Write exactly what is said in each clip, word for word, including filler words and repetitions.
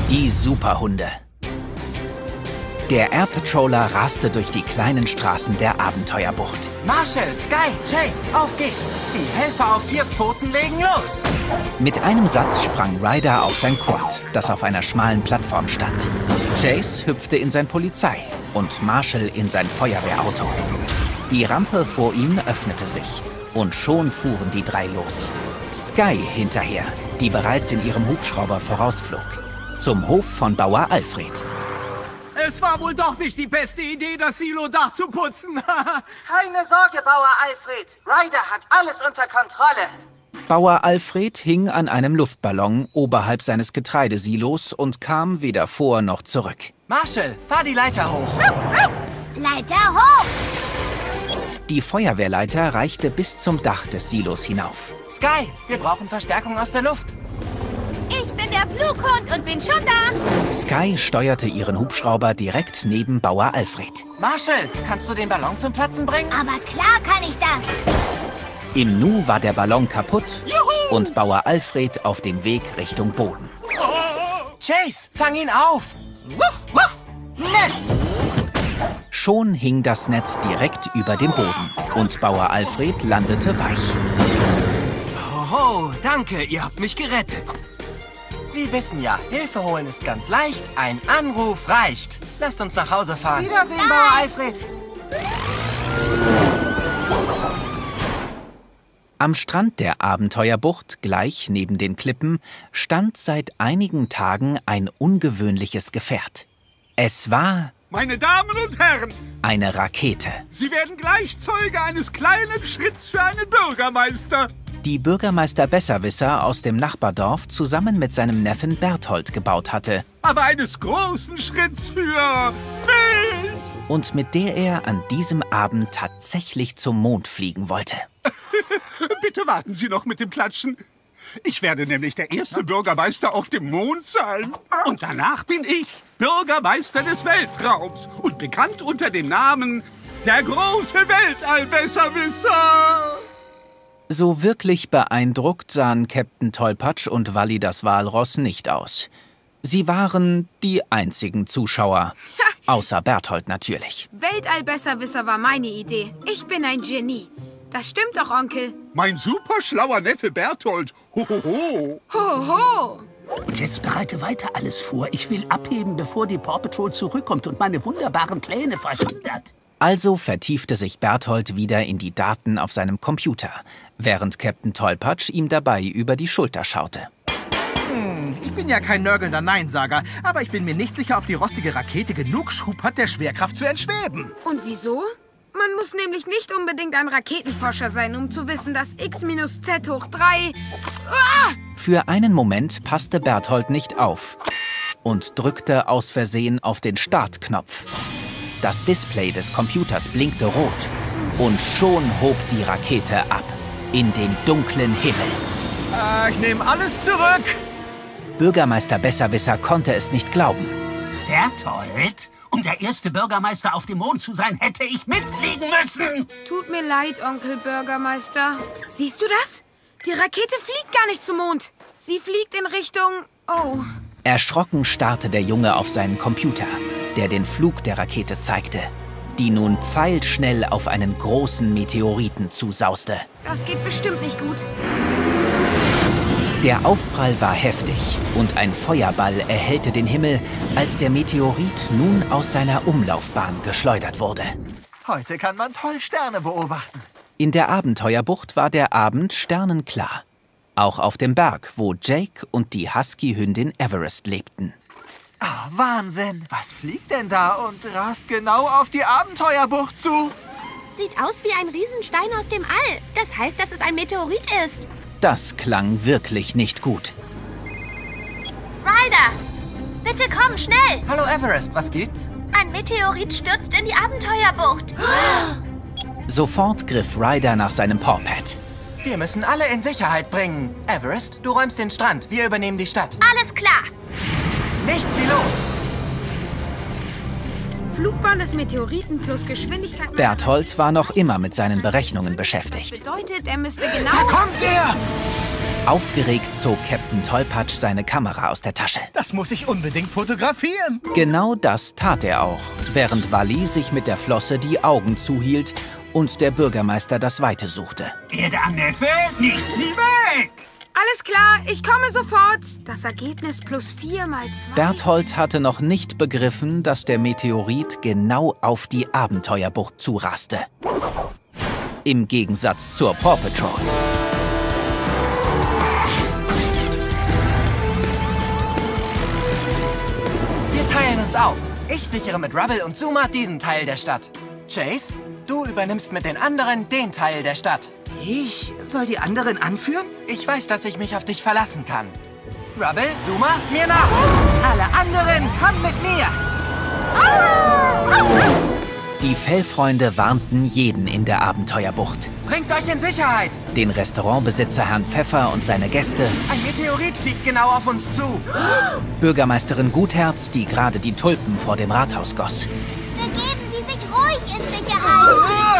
Die Superhunde. Der Air Patroller raste durch die kleinen Straßen der Abenteuerbucht. Marshall, Sky, Chase, auf geht's! Die Helfer auf vier Pfoten legen los! Mit einem Satz sprang Ryder auf sein Quad, das auf einer schmalen Plattform stand. Chase hüpfte in sein Polizei und Marshall in sein Feuerwehrauto. Die Rampe vor ihnen öffnete sich und schon fuhren die drei los. Sky hinterher, die bereits in ihrem Hubschrauber vorausflog. Zum Hof von Bauer Alfred. Es war wohl doch nicht die beste Idee, das Silo-Dach zu putzen. Keine Sorge, Bauer Alfred. Ryder hat alles unter Kontrolle. Bauer Alfred hing an einem Luftballon oberhalb seines Getreidesilos und kam weder vor noch zurück. Marshall, fahr die Leiter hoch. Leiter hoch! Die Feuerwehrleiter reichte bis zum Dach des Silos hinauf. Sky, wir brauchen Verstärkung aus der Luft. Ich bin der Flughund und bin schon da. Sky steuerte ihren Hubschrauber direkt neben Bauer Alfred. Marshall, kannst du den Ballon zum Platzen bringen? Aber klar kann ich das. Im Nu war der Ballon kaputt Juhu! und Bauer Alfred auf dem Weg Richtung Boden. Chase, fang ihn auf! Wuff, wuff. Netz! Schon hing das Netz direkt über dem Boden und Bauer Alfred landete weich. Oh, danke, ihr habt mich gerettet. Sie wissen ja, Hilfe holen ist ganz leicht, ein Anruf reicht. Lasst uns nach Hause fahren. Wiedersehen, Bauer Alfred! Am Strand der Abenteuerbucht, gleich neben den Klippen, stand seit einigen Tagen ein ungewöhnliches Gefährt. Es war Meine Damen und Herren, eine Rakete. Sie werden gleich Zeuge eines kleinen Schritts für einen Bürgermeister. Die Bürgermeister Besserwisser aus dem Nachbardorf zusammen mit seinem Neffen Berthold gebaut hatte. Aber eines großen Schritts für mich. Und mit der er an diesem Abend tatsächlich zum Mond fliegen wollte. Bitte warten Sie noch mit dem Klatschen. Ich werde nämlich der erste Bürgermeister auf dem Mond sein. Und danach bin ich Bürgermeister des Weltraums und bekannt unter dem Namen der große Weltall-Besserwisser. So wirklich beeindruckt sahen Captain Tollpatsch und Walli das Walross nicht aus. Sie waren die einzigen Zuschauer. Außer Berthold natürlich. Weltall-Besserwisser war meine Idee. Ich bin ein Genie. Das stimmt doch, Onkel. Mein super schlauer Neffe Berthold. Hohoho. Hoho! Und jetzt bereite weiter alles vor. Ich will abheben, bevor die Paw Patrol zurückkommt und meine wunderbaren Pläne verhindert. Also vertiefte sich Berthold wieder in die Daten auf seinem Computer, während Captain Tollpatsch ihm dabei über die Schulter schaute. Hm, ich bin ja kein nörgelnder Neinsager, aber ich bin mir nicht sicher, ob die rostige Rakete genug Schub hat, der Schwerkraft zu entschweben. Und wieso? Man muss nämlich nicht unbedingt ein Raketenforscher sein, um zu wissen, dass x minus z hoch drei... Ah! Für einen Moment passte Berthold nicht auf und drückte aus Versehen auf den Startknopf. Das Display des Computers blinkte rot und schon hob die Rakete ab in den dunklen Himmel. Äh, ich nehme alles zurück. Bürgermeister Besserwisser konnte es nicht glauben. Berthold? Um der erste Bürgermeister auf dem Mond zu sein, hätte ich mitfliegen müssen. Tut mir leid, Onkel Bürgermeister. Siehst du das? Die Rakete fliegt gar nicht zum Mond. Sie fliegt in Richtung... Oh. Erschrocken starrte der Junge auf seinen Computer, der den Flug der Rakete zeigte, die nun pfeilschnell auf einen großen Meteoriten zusauste. Das geht bestimmt nicht gut. Der Aufprall war heftig und ein Feuerball erhellte den Himmel, als der Meteorit nun aus seiner Umlaufbahn geschleudert wurde. Heute kann man toll Sterne beobachten. In der Abenteuerbucht war der Abend sternenklar. Auch auf dem Berg, wo Jake und die Husky-Hündin Everest lebten. Ah, Wahnsinn. Was fliegt denn da und rast genau auf die Abenteuerbucht zu? Sieht aus wie ein Riesenstein aus dem All. Das heißt, dass es ein Meteorit ist. Das klang wirklich nicht gut. Ryder, bitte komm, schnell. Hallo Everest, was gibt's? Ein Meteorit stürzt in die Abenteuerbucht. Sofort griff Ryder nach seinem Pawpad. Wir müssen alle in Sicherheit bringen. Everest, du räumst den Strand. Wir übernehmen die Stadt. Alles klar. Nichts wie los. Flugbahn des Meteoriten plus Geschwindigkeit... Berthold war noch immer mit seinen Berechnungen beschäftigt. Bedeutet, er müsste genau... Da kommt er! Aufgeregt zog Captain Tollpatsch seine Kamera aus der Tasche. Das muss ich unbedingt fotografieren. Genau das tat er auch, während Wally sich mit der Flosse die Augen zuhielt und der Bürgermeister das Weite suchte. Erde am Neffe, nichts wie weg! Alles klar, ich komme sofort. Das Ergebnis plus vier mal zwei. Berthold hatte noch nicht begriffen, dass der Meteorit genau auf die Abenteuerbucht zuraste. Im Gegensatz zur Paw Patrol. Wir teilen uns auf. Ich sichere mit Rubble und Zuma diesen Teil der Stadt. Chase, du übernimmst mit den anderen den Teil der Stadt. Ich soll die anderen anführen? Ich weiß, dass ich mich auf dich verlassen kann. Rubble, Zuma, mir nach! Alle anderen, kommen mit mir! Die Fellfreunde warnten jeden in der Abenteuerbucht. Bringt euch in Sicherheit! Den Restaurantbesitzer Herrn Pfeffer und seine Gäste. Ein Meteorit fliegt genau auf uns zu. Bürgermeisterin Gutherz, die gerade die Tulpen vor dem Rathaus goss. Begeben Sie sich ruhig in Sicherheit.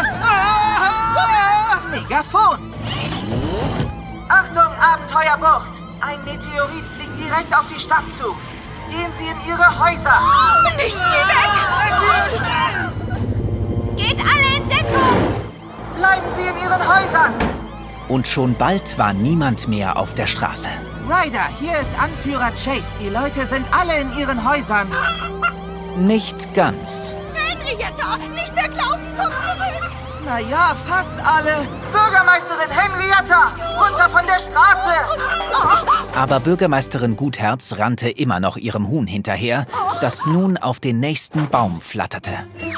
Megafon! Achtung, Abenteuerbucht! Ein Meteorit fliegt direkt auf die Stadt zu. Gehen Sie in Ihre Häuser! Nicht sie weg! Geht alle in Deckung! Bleiben Sie in Ihren Häusern! Und schon bald war niemand mehr auf der Straße. Ryder, hier ist Anführer Chase. Die Leute sind alle in ihren Häusern. Nicht ganz. Henrietta, nicht weglaufen, komm zurück! Naja, fast alle. Bürgermeisterin Henrietta, runter von der Straße! Aber Bürgermeisterin Gutherz rannte immer noch ihrem Huhn hinterher, das nun auf den nächsten Baum flatterte.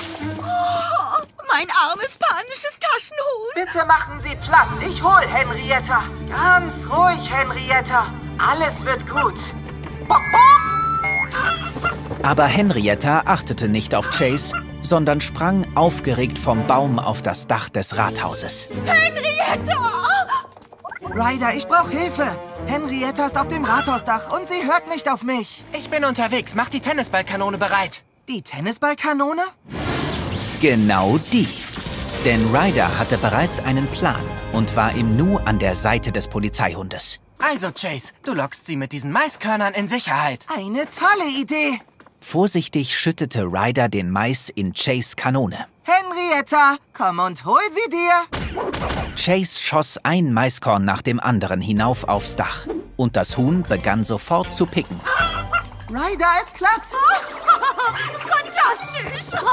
Mein armes panisches Taschenhuhn. Bitte machen Sie Platz, ich hol Henrietta. Ganz ruhig, Henrietta. Alles wird gut. Bock, bock. Aber Henrietta achtete nicht auf Chase, sondern sprang aufgeregt vom Baum auf das Dach des Rathauses. Henrietta! Ryder, ich brauche Hilfe. Henrietta ist auf dem Rathausdach und sie hört nicht auf mich. Ich bin unterwegs. Mach die Tennisballkanone bereit. Die Tennisballkanone? Genau die. Denn Ryder hatte bereits einen Plan und war im Nu an der Seite des Polizeihundes. Also, Chase, du lockst sie mit diesen Maiskörnern in Sicherheit. Eine tolle Idee. Vorsichtig schüttete Ryder den Mais in Chase' Kanone. Henrietta, komm und hol sie dir. Chase schoss ein Maiskorn nach dem anderen hinauf aufs Dach. Und das Huhn begann sofort zu picken. Ryder, es klappt. Fantastisch.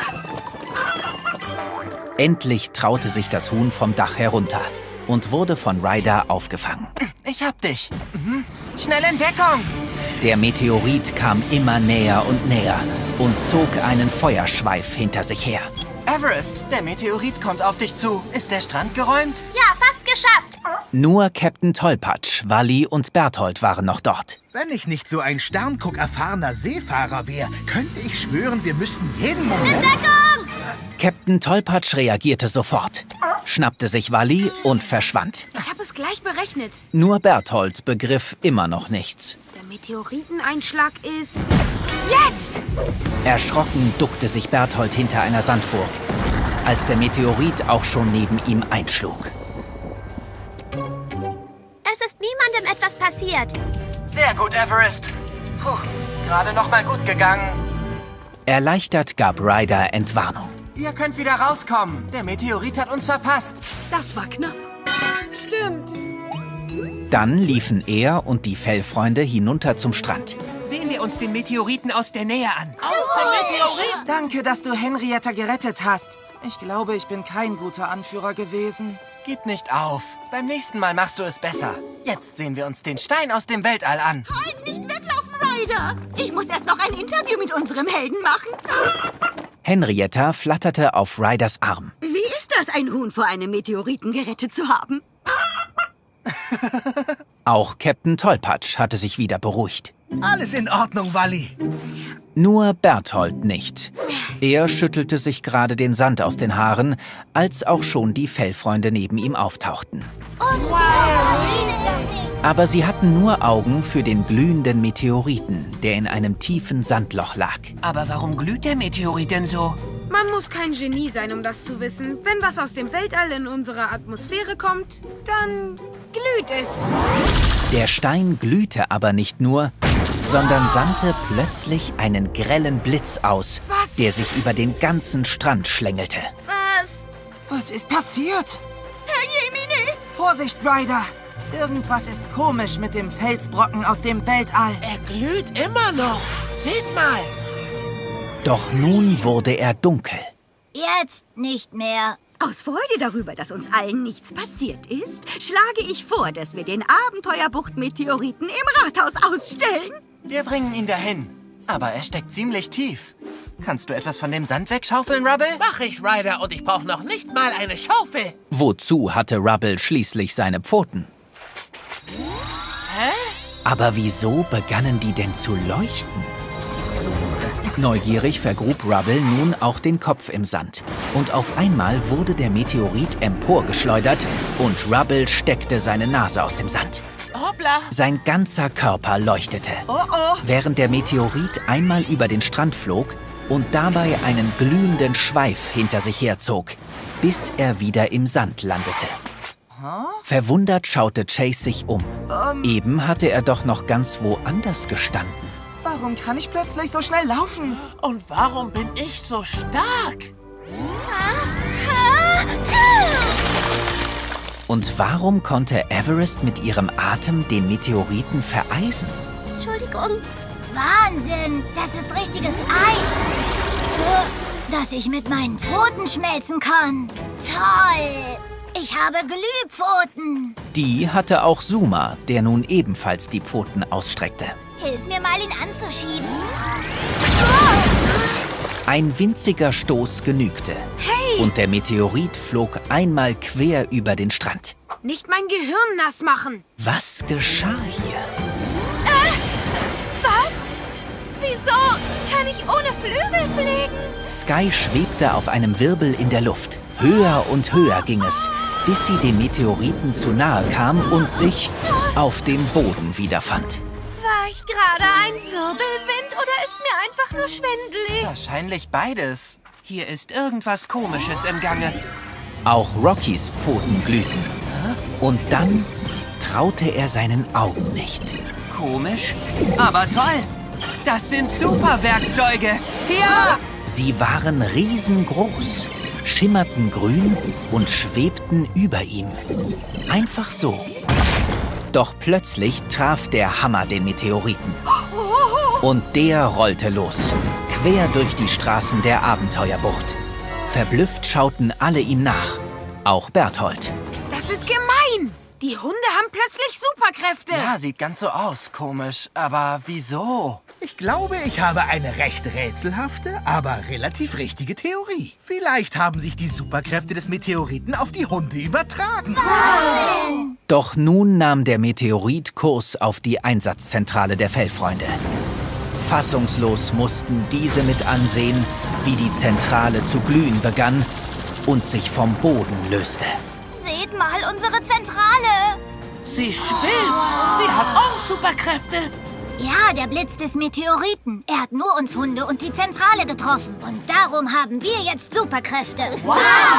Endlich traute sich das Huhn vom Dach herunter und wurde von Ryder aufgefangen. Ich hab dich. Mhm. Schnell in Deckung. Der Meteorit kam immer näher und näher und zog einen Feuerschweif hinter sich her. Everest, der Meteorit kommt auf dich zu. Ist der Strand geräumt? Ja, fast geschafft. Nur Captain Tollpatsch, Wally und Berthold waren noch dort. Wenn ich nicht so ein Sternguck-erfahrener Seefahrer wäre, könnte ich schwören, wir müssten jeden Moment... Deckung! Captain Tollpatsch reagierte sofort, schnappte sich Wally und verschwand. Ich habe es gleich berechnet. Nur Berthold begriff immer noch nichts. Der Meteoriteneinschlag ist... jetzt! Erschrocken duckte sich Berthold hinter einer Sandburg, als der Meteorit auch schon neben ihm einschlug. Es ist niemandem etwas passiert. Sehr gut, Everest. Puh, gerade noch mal gut gegangen. Erleichtert gab Ryder Entwarnung. Ihr könnt wieder rauskommen. Der Meteorit hat uns verpasst. Das war knapp. Stimmt. Dann liefen er und die Fellfreunde hinunter zum Strand. Sehen wir uns den Meteoriten aus der Nähe an. Meteorit! Danke, dass du Henrietta gerettet hast. Ich glaube, ich bin kein guter Anführer gewesen. Gib nicht auf. Beim nächsten Mal machst du es besser. Jetzt sehen wir uns den Stein aus dem Weltall an. Halt, nicht weglaufen, Ryder. Ich muss erst noch ein Interview mit unserem Helden machen. Henrietta flatterte auf Ryders Arm. Wie ist das, ein Huhn vor einem Meteoriten gerettet zu haben? Auch Captain Tollpatsch hatte sich wieder beruhigt. Alles in Ordnung, Wally. Nur Berthold nicht. Er schüttelte sich gerade den Sand aus den Haaren, als auch schon die Fellfreunde neben ihm auftauchten. Aber sie hatten nur Augen für den glühenden Meteoriten, der in einem tiefen Sandloch lag. Aber warum glüht der Meteorit denn so? Man muss kein Genie sein, um das zu wissen. Wenn was aus dem Weltall in unsere Atmosphäre kommt, dann glüht es. Der Stein glühte aber nicht nur, sondern sandte plötzlich einen grellen Blitz aus, Was? der sich über den ganzen Strand schlängelte. Was? Was ist passiert? Herr Jemine! Vorsicht, Ryder! Irgendwas ist komisch mit dem Felsbrocken aus dem Weltall. Er glüht immer noch. Seht mal. Doch nun wurde er dunkel. Jetzt nicht mehr. Aus Freude darüber, dass uns allen nichts passiert ist, schlage ich vor, dass wir den Abenteuerbucht-Meteoriten im Rathaus ausstellen. Wir bringen ihn dahin. Aber er steckt ziemlich tief. Kannst du etwas von dem Sand wegschaufeln, Rubble? Mach ich, Ryder, und ich brauche noch nicht mal eine Schaufel. Wozu hatte Rubble schließlich seine Pfoten? Hä? Aber wieso begannen die denn zu leuchten? Neugierig vergrub Rubble nun auch den Kopf im Sand. Und auf einmal wurde der Meteorit emporgeschleudert und Rubble steckte seine Nase aus dem Sand. Hoppla! Sein ganzer Körper leuchtete, Oh oh! während der Meteorit einmal über den Strand flog und dabei einen glühenden Schweif hinter sich herzog, bis er wieder im Sand landete. Verwundert schaute Chase sich um. Ähm. Eben hatte er doch noch ganz woanders gestanden. Warum kann ich plötzlich so schnell laufen? Und warum bin ich so stark? Und warum konnte Everest mit ihrem Atem den Meteoriten vereisen? Entschuldigung. Wahnsinn, das ist richtiges Eis. Das ich mit meinen Pfoten schmelzen kann. Toll. Ich habe Glühpfoten. Die hatte auch Zuma, der nun ebenfalls die Pfoten ausstreckte. Hilf mir mal, ihn anzuschieben. Ein winziger Stoß genügte. Hey! Und der Meteorit flog einmal quer über den Strand. Nicht mein Gehirn nass machen. Was geschah hier? Äh, was? Wieso kann ich ohne Flügel fliegen? Sky schwebte auf einem Wirbel in der Luft. Höher und höher ging es, bis sie dem Meteoriten zu nahe kam und sich auf dem Boden wiederfand. War ich gerade ein Wirbelwind oder ist mir einfach nur schwindelig? Wahrscheinlich beides. Hier ist irgendwas Komisches im Gange. Auch Rockys Pfoten glühten. Und dann traute er seinen Augen nicht. Komisch, aber toll. Das sind Superwerkzeuge. Ja! Sie waren riesengroß, schimmerten grün und schwebten über ihm. Einfach so. Doch plötzlich traf der Hammer den Meteoriten. Und der rollte los, quer durch die Straßen der Abenteuerbucht. Verblüfft schauten alle ihm nach, auch Berthold. Das ist gemein. Die Hunde haben plötzlich Superkräfte. Ja, sieht ganz so aus, komisch. Aber wieso? Ich glaube, ich habe eine recht rätselhafte, aber relativ richtige Theorie. Vielleicht haben sich die Superkräfte des Meteoriten auf die Hunde übertragen. Doch nun nahm der Meteorit Kurs auf die Einsatzzentrale der Fellfreunde. Fassungslos mussten diese mit ansehen, wie die Zentrale zu glühen begann und sich vom Boden löste. Seht mal unsere Zentrale. Sie schwimmt. Sie hat auch Superkräfte. Ja, der Blitz des Meteoriten. Er hat nur uns Hunde und die Zentrale getroffen. Und darum haben wir jetzt Superkräfte. Wow!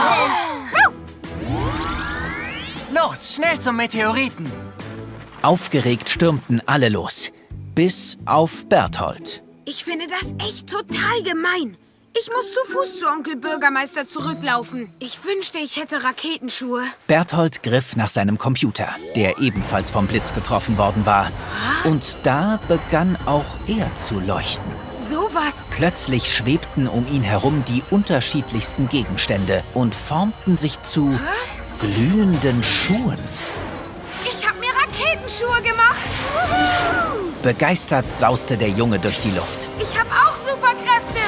Los, schnell zum Meteoriten. Aufgeregt stürmten alle los, bis auf Berthold. Ich finde das echt total gemein. Ich muss zu Fuß zu Onkel Bürgermeister zurücklaufen. Ich wünschte, ich hätte Raketenschuhe. Berthold griff nach seinem Computer, der ebenfalls vom Blitz getroffen worden war. Und da begann auch er zu leuchten. Sowas. Plötzlich schwebten um ihn herum die unterschiedlichsten Gegenstände und formten sich zu glühenden Schuhen. Ich habe mir Raketenschuhe gemacht. Wuhu! Begeistert sauste der Junge durch die Luft. Ich habe auch Superkräfte.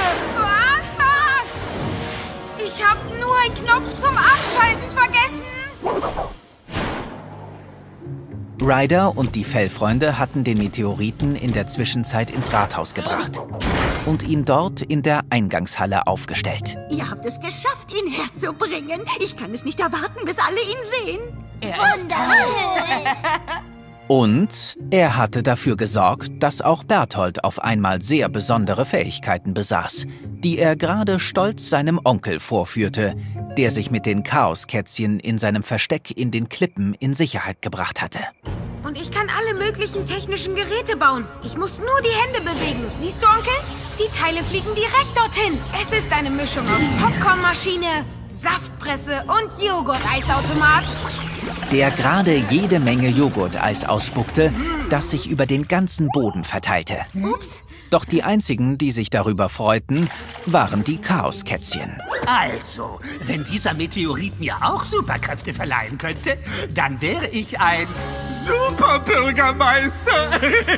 Ich habe nur einen Knopf zum Abschalten vergessen. Ryder und die Fellfreunde hatten den Meteoriten in der Zwischenzeit ins Rathaus gebracht und ihn dort in der Eingangshalle aufgestellt. Ihr habt es geschafft, ihn herzubringen. Ich kann es nicht erwarten, bis alle ihn sehen. Er ist toll. Und er hatte dafür gesorgt, dass auch Berthold auf einmal sehr besondere Fähigkeiten besaß, die er gerade stolz seinem Onkel vorführte, der sich mit den Chaoskätzchen in seinem Versteck in den Klippen in Sicherheit gebracht hatte. Und ich kann alle möglichen technischen Geräte bauen. Ich muss nur die Hände bewegen. Siehst du, Onkel? Die Teile fliegen direkt dorthin. Es ist eine Mischung aus Popcornmaschine, Saftpresse und Joghurt-Eisautomat. Der gerade jede Menge Joghurt-Eis ausspuckte, das sich über den ganzen Boden verteilte. Ups. Doch die einzigen, die sich darüber freuten, waren die Chaoskätzchen. Also, wenn dieser Meteorit mir auch Superkräfte verleihen könnte, dann wäre ich ein Superbürgermeister.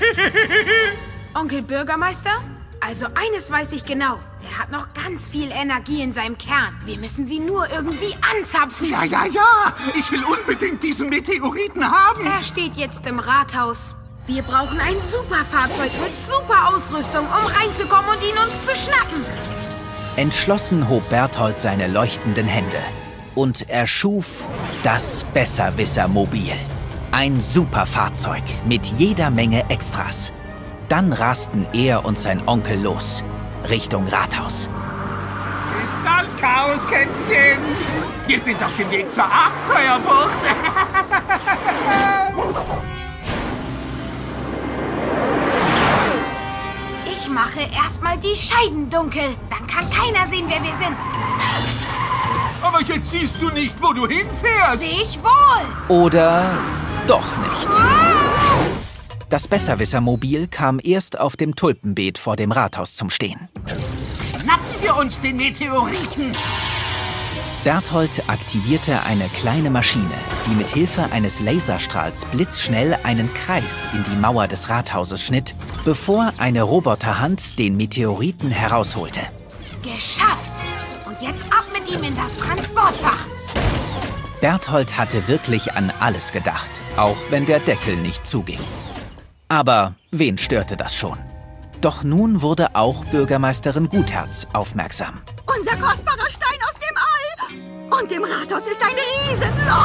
Onkel Bürgermeister? Also eines weiß ich genau. Er hat noch ganz viel Energie in seinem Kern. Wir müssen sie nur irgendwie anzapfen. Ja, ja, ja. Ich will unbedingt diesen Meteoriten haben. Er steht jetzt im Rathaus. Wir brauchen ein Superfahrzeug mit super Ausrüstung, um reinzukommen und ihn uns zu schnappen. Entschlossen hob Berthold seine leuchtenden Hände und erschuf das Besserwisser-Mobil. Ein Superfahrzeug mit jeder Menge Extras. Dann rasten er und sein Onkel los, Richtung Rathaus. Bis dann, Chaoskätzchen. Wir sind auf dem Weg zur Abenteuerbucht. Ich mache erstmal die Scheiben dunkel. Dann kann keiner sehen, wer wir sind. Aber jetzt siehst du nicht, wo du hinfährst. Sehe ich wohl. Oder doch nicht. Das Besserwisser-Mobil kam erst auf dem Tulpenbeet vor dem Rathaus zum Stehen. Schnappen wir uns den Meteoriten! Berthold aktivierte eine kleine Maschine, die mit Hilfe eines Laserstrahls blitzschnell einen Kreis in die Mauer des Rathauses schnitt, bevor eine Roboterhand den Meteoriten herausholte. Geschafft! Und jetzt ab mit ihm in das Transportfach. Berthold hatte wirklich an alles gedacht, auch wenn der Deckel nicht zuging. Aber wen störte das schon? Doch nun wurde auch Bürgermeisterin Gutherz aufmerksam. Unser kostbarer Stein aus dem All! Und im Rathaus ist ein Riesenloch!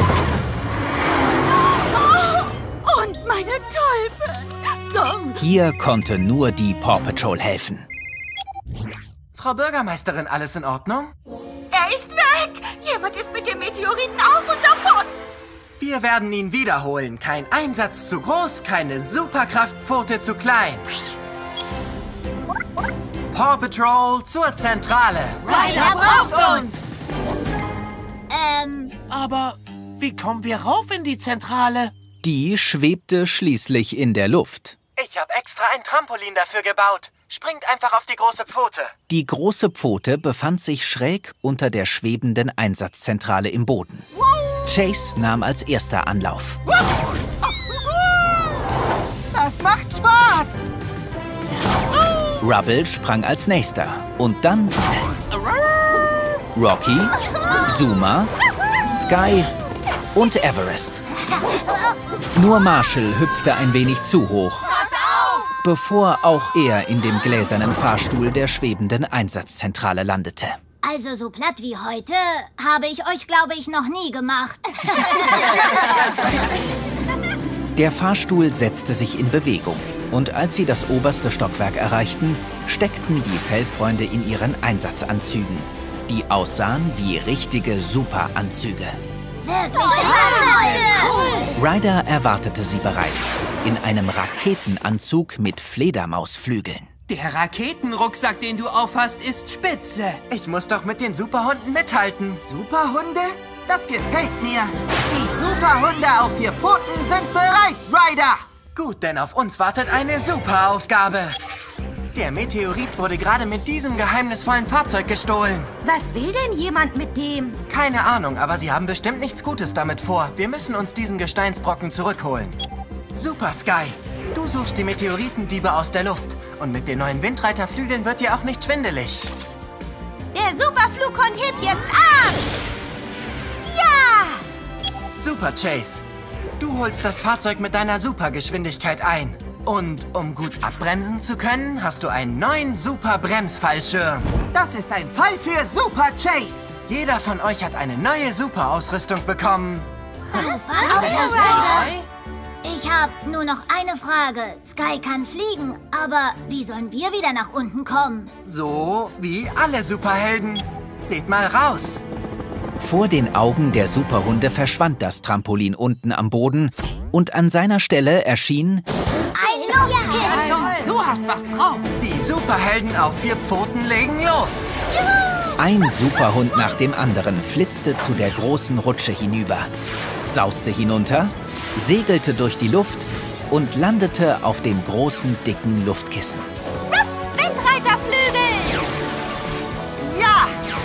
Oh, und meine Tulpen! Oh. Hier konnte nur die Paw Patrol helfen. Frau Bürgermeisterin, alles in Ordnung? Er ist weg! Jemand ist mit dem Meteoriten auf und davon! Wir werden ihn wiederholen. Kein Einsatz zu groß, keine Superkraftpfote zu klein. Paw Patrol zur Zentrale. Ryder braucht uns! Ähm... Aber wie kommen wir rauf in die Zentrale? Die schwebte schließlich in der Luft. Ich habe extra ein Trampolin dafür gebaut. Springt einfach auf die große Pfote. Die große Pfote befand sich schräg unter der schwebenden Einsatzzentrale im Boden. Chase nahm als erster Anlauf. Das macht Spaß! Rubble sprang als nächster. Und dann Rocky, Zuma, Sky und Everest. Nur Marshall hüpfte ein wenig zu hoch, bevor auch er in dem gläsernen Fahrstuhl der schwebenden Einsatzzentrale landete. Also so platt wie heute habe ich euch, glaube ich, noch nie gemacht. Der Fahrstuhl setzte sich in Bewegung und als sie das oberste Stockwerk erreichten, steckten die Fellfreunde in ihren Einsatzanzügen, die aussahen wie richtige Superanzüge. Wirklich cool! Ryder erwartete sie bereits in einem Raketenanzug mit Fledermausflügeln. Der Raketenrucksack, den du aufhast, ist spitze. Ich muss doch mit den Superhunden mithalten. Superhunde? Das gefällt mir. Die Superhunde auf vier Pfoten sind bereit, Ryder! Gut, denn auf uns wartet eine Superaufgabe. Der Meteorit wurde gerade mit diesem geheimnisvollen Fahrzeug gestohlen. Was will denn jemand mit dem? Keine Ahnung, aber sie haben bestimmt nichts Gutes damit vor. Wir müssen uns diesen Gesteinsbrocken zurückholen. Super, Sky. Du suchst die Meteoritendiebe aus der Luft. Und mit den neuen Windreiterflügeln wird dir auch nicht schwindelig. Der Superflughund hebt jetzt ab! Ja! Super, Chase. Du holst das Fahrzeug mit deiner Supergeschwindigkeit ein. Und um gut abbremsen zu können, hast du einen neuen Super-Bremsfallschirm. Das ist ein Fall für Super Chase. Jeder von euch hat eine neue Super-Ausrüstung bekommen. Super Ausrüstung? Ich habe nur noch eine Frage. Sky kann fliegen, aber wie sollen wir wieder nach unten kommen? So wie alle Superhelden. Seht mal raus. Vor den Augen der Superhunde verschwand das Trampolin unten am Boden und an seiner Stelle erschien... Ein Luftkissen! Du hast was drauf. Die Superhelden auf vier Pfoten legen los. Ein Superhund nach dem anderen flitzte zu der großen Rutsche hinüber, sauste hinunter, segelte durch die Luft und landete auf dem großen, dicken Luftkissen. Windreiterflügel! Ja!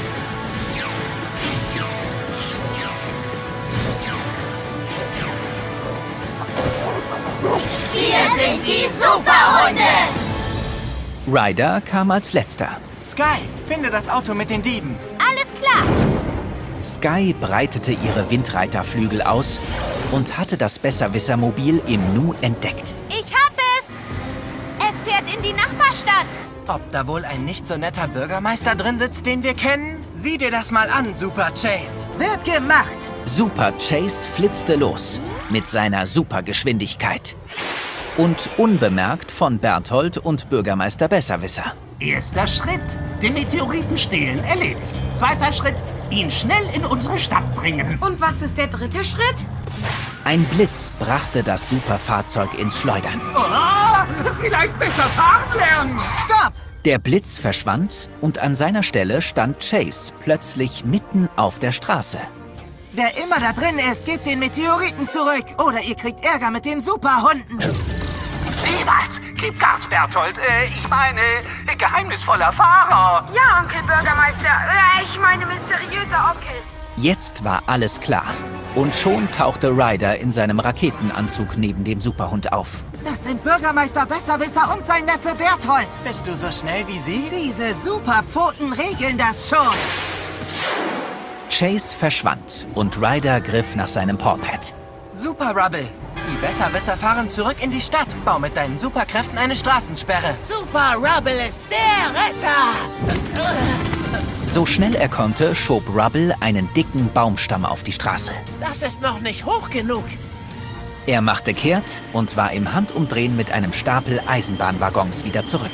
Wir sind die Superhunde! Ryder kam als letzter. Sky, finde das Auto mit den Dieben. Alles klar! Sky breitete ihre Windreiterflügel aus und hatte das Besserwisser-Mobil im Nu entdeckt. Ich hab es! Es fährt in die Nachbarstadt. Ob da wohl ein nicht so netter Bürgermeister drin sitzt, den wir kennen? Sieh dir das mal an, Super Chase. Wird gemacht! Super Chase flitzte los mit seiner Supergeschwindigkeit. Und unbemerkt von Berthold und Bürgermeister Besserwisser. Erster Schritt, den Meteoriten stehlen, erledigt. Zweiter Schritt, ihn schnell in unsere Stadt bringen. Und was ist der dritte Schritt? Ein Blitz brachte das Superfahrzeug ins Schleudern. Oh, vielleicht besser fahren lernen. Stopp! Der Blitz verschwand und an seiner Stelle stand Chase plötzlich mitten auf der Straße. Wer immer da drin ist, gebt den Meteoriten zurück. Oder ihr kriegt Ärger mit den Superhunden. Niemals! Gib Gas, Berthold. Äh, ich meine, äh, geheimnisvoller Fahrer. Ja, Onkel Bürgermeister. Äh, ich meine mysteriöser Onkel. Jetzt war alles klar. Und schon tauchte Ryder in seinem Raketenanzug neben dem Superhund auf. Das sind Bürgermeister Besserwisser und sein Neffe Berthold. Bist du so schnell wie sie? Diese Superpfoten regeln das schon. Chase verschwand und Ryder griff nach seinem Paw-Pad. Super Rubble. Die Besserwisser fahren zurück in die Stadt. Bau mit deinen Superkräften eine Straßensperre. Super Rubble ist der Retter. So schnell er konnte, schob Rubble einen dicken Baumstamm auf die Straße. Das ist noch nicht hoch genug. Er machte kehrt und war im Handumdrehen mit einem Stapel Eisenbahnwaggons wieder zurück.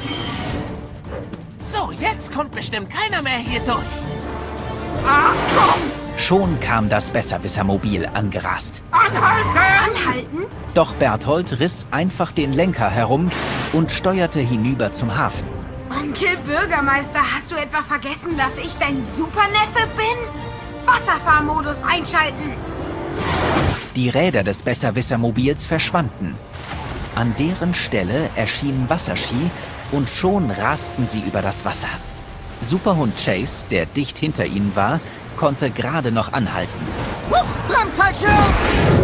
So, jetzt kommt bestimmt keiner mehr hier durch. Achtung! Schon kam das Besserwisser-Mobil angerast. Anhalten! Anhalten? Doch Berthold riss einfach den Lenker herum und steuerte hinüber zum Hafen. Onkel Bürgermeister, hast du etwa vergessen, dass ich dein Superneffe bin? Wasserfahrmodus einschalten! Die Räder des Besserwisser-Mobils verschwanden. An deren Stelle erschienen Wasserski und schon rasten sie über das Wasser. Superhund Chase, der dicht hinter ihnen war, konnte gerade noch anhalten. Huch, Bremsfallschirm!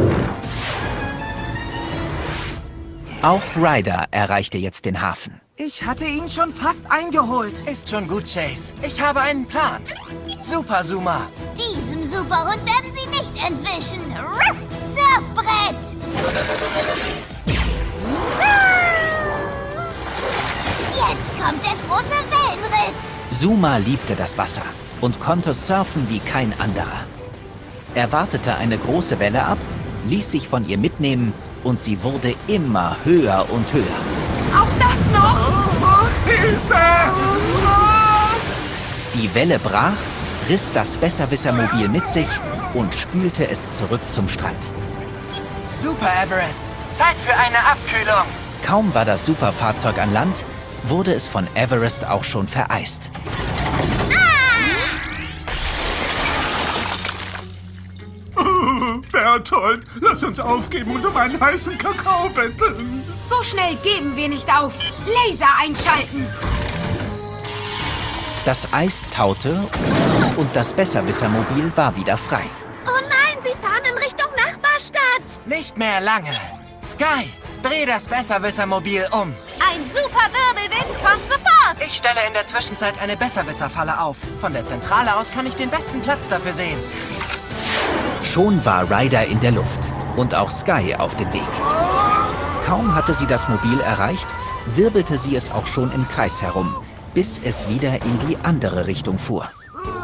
Auch Ryder erreichte jetzt den Hafen. Ich hatte ihn schon fast eingeholt. Ist schon gut, Chase. Ich habe einen Plan. Super Zoomer. Diesem Superhund werden Sie nicht entwischen. Surfbrett! Jetzt kommt der große Wellenritt. Zuma liebte das Wasser und konnte surfen wie kein anderer. Er wartete eine große Welle ab, ließ sich von ihr mitnehmen und sie wurde immer höher und höher. Auch das noch? Hilfe! Die Welle brach, riss das Besserwisser-Mobil mit sich und spülte es zurück zum Strand. Super Everest. Zeit für eine Abkühlung. Kaum war das Superfahrzeug an Land, wurde es von Everest auch schon vereist. Berthold, lass uns aufgeben und um einen heißen Kakao betteln. So schnell geben wir nicht auf. Laser einschalten. Das Eis taute und das Besserwisser-Mobil war wieder frei. Oh nein, sie fahren in Richtung Nachbarstadt. Nicht mehr lange. Sky, dreh das Besserwisser-Mobil um. Ein super Wirbelwind kommt sofort. Ich stelle in der Zwischenzeit eine Besserwisser-Falle auf. Von der Zentrale aus kann ich den besten Platz dafür sehen. Schon war Ryder in der Luft und auch Sky auf dem Weg. Kaum hatte sie das Mobil erreicht, wirbelte sie es auch schon im Kreis herum, bis es wieder in die andere Richtung fuhr.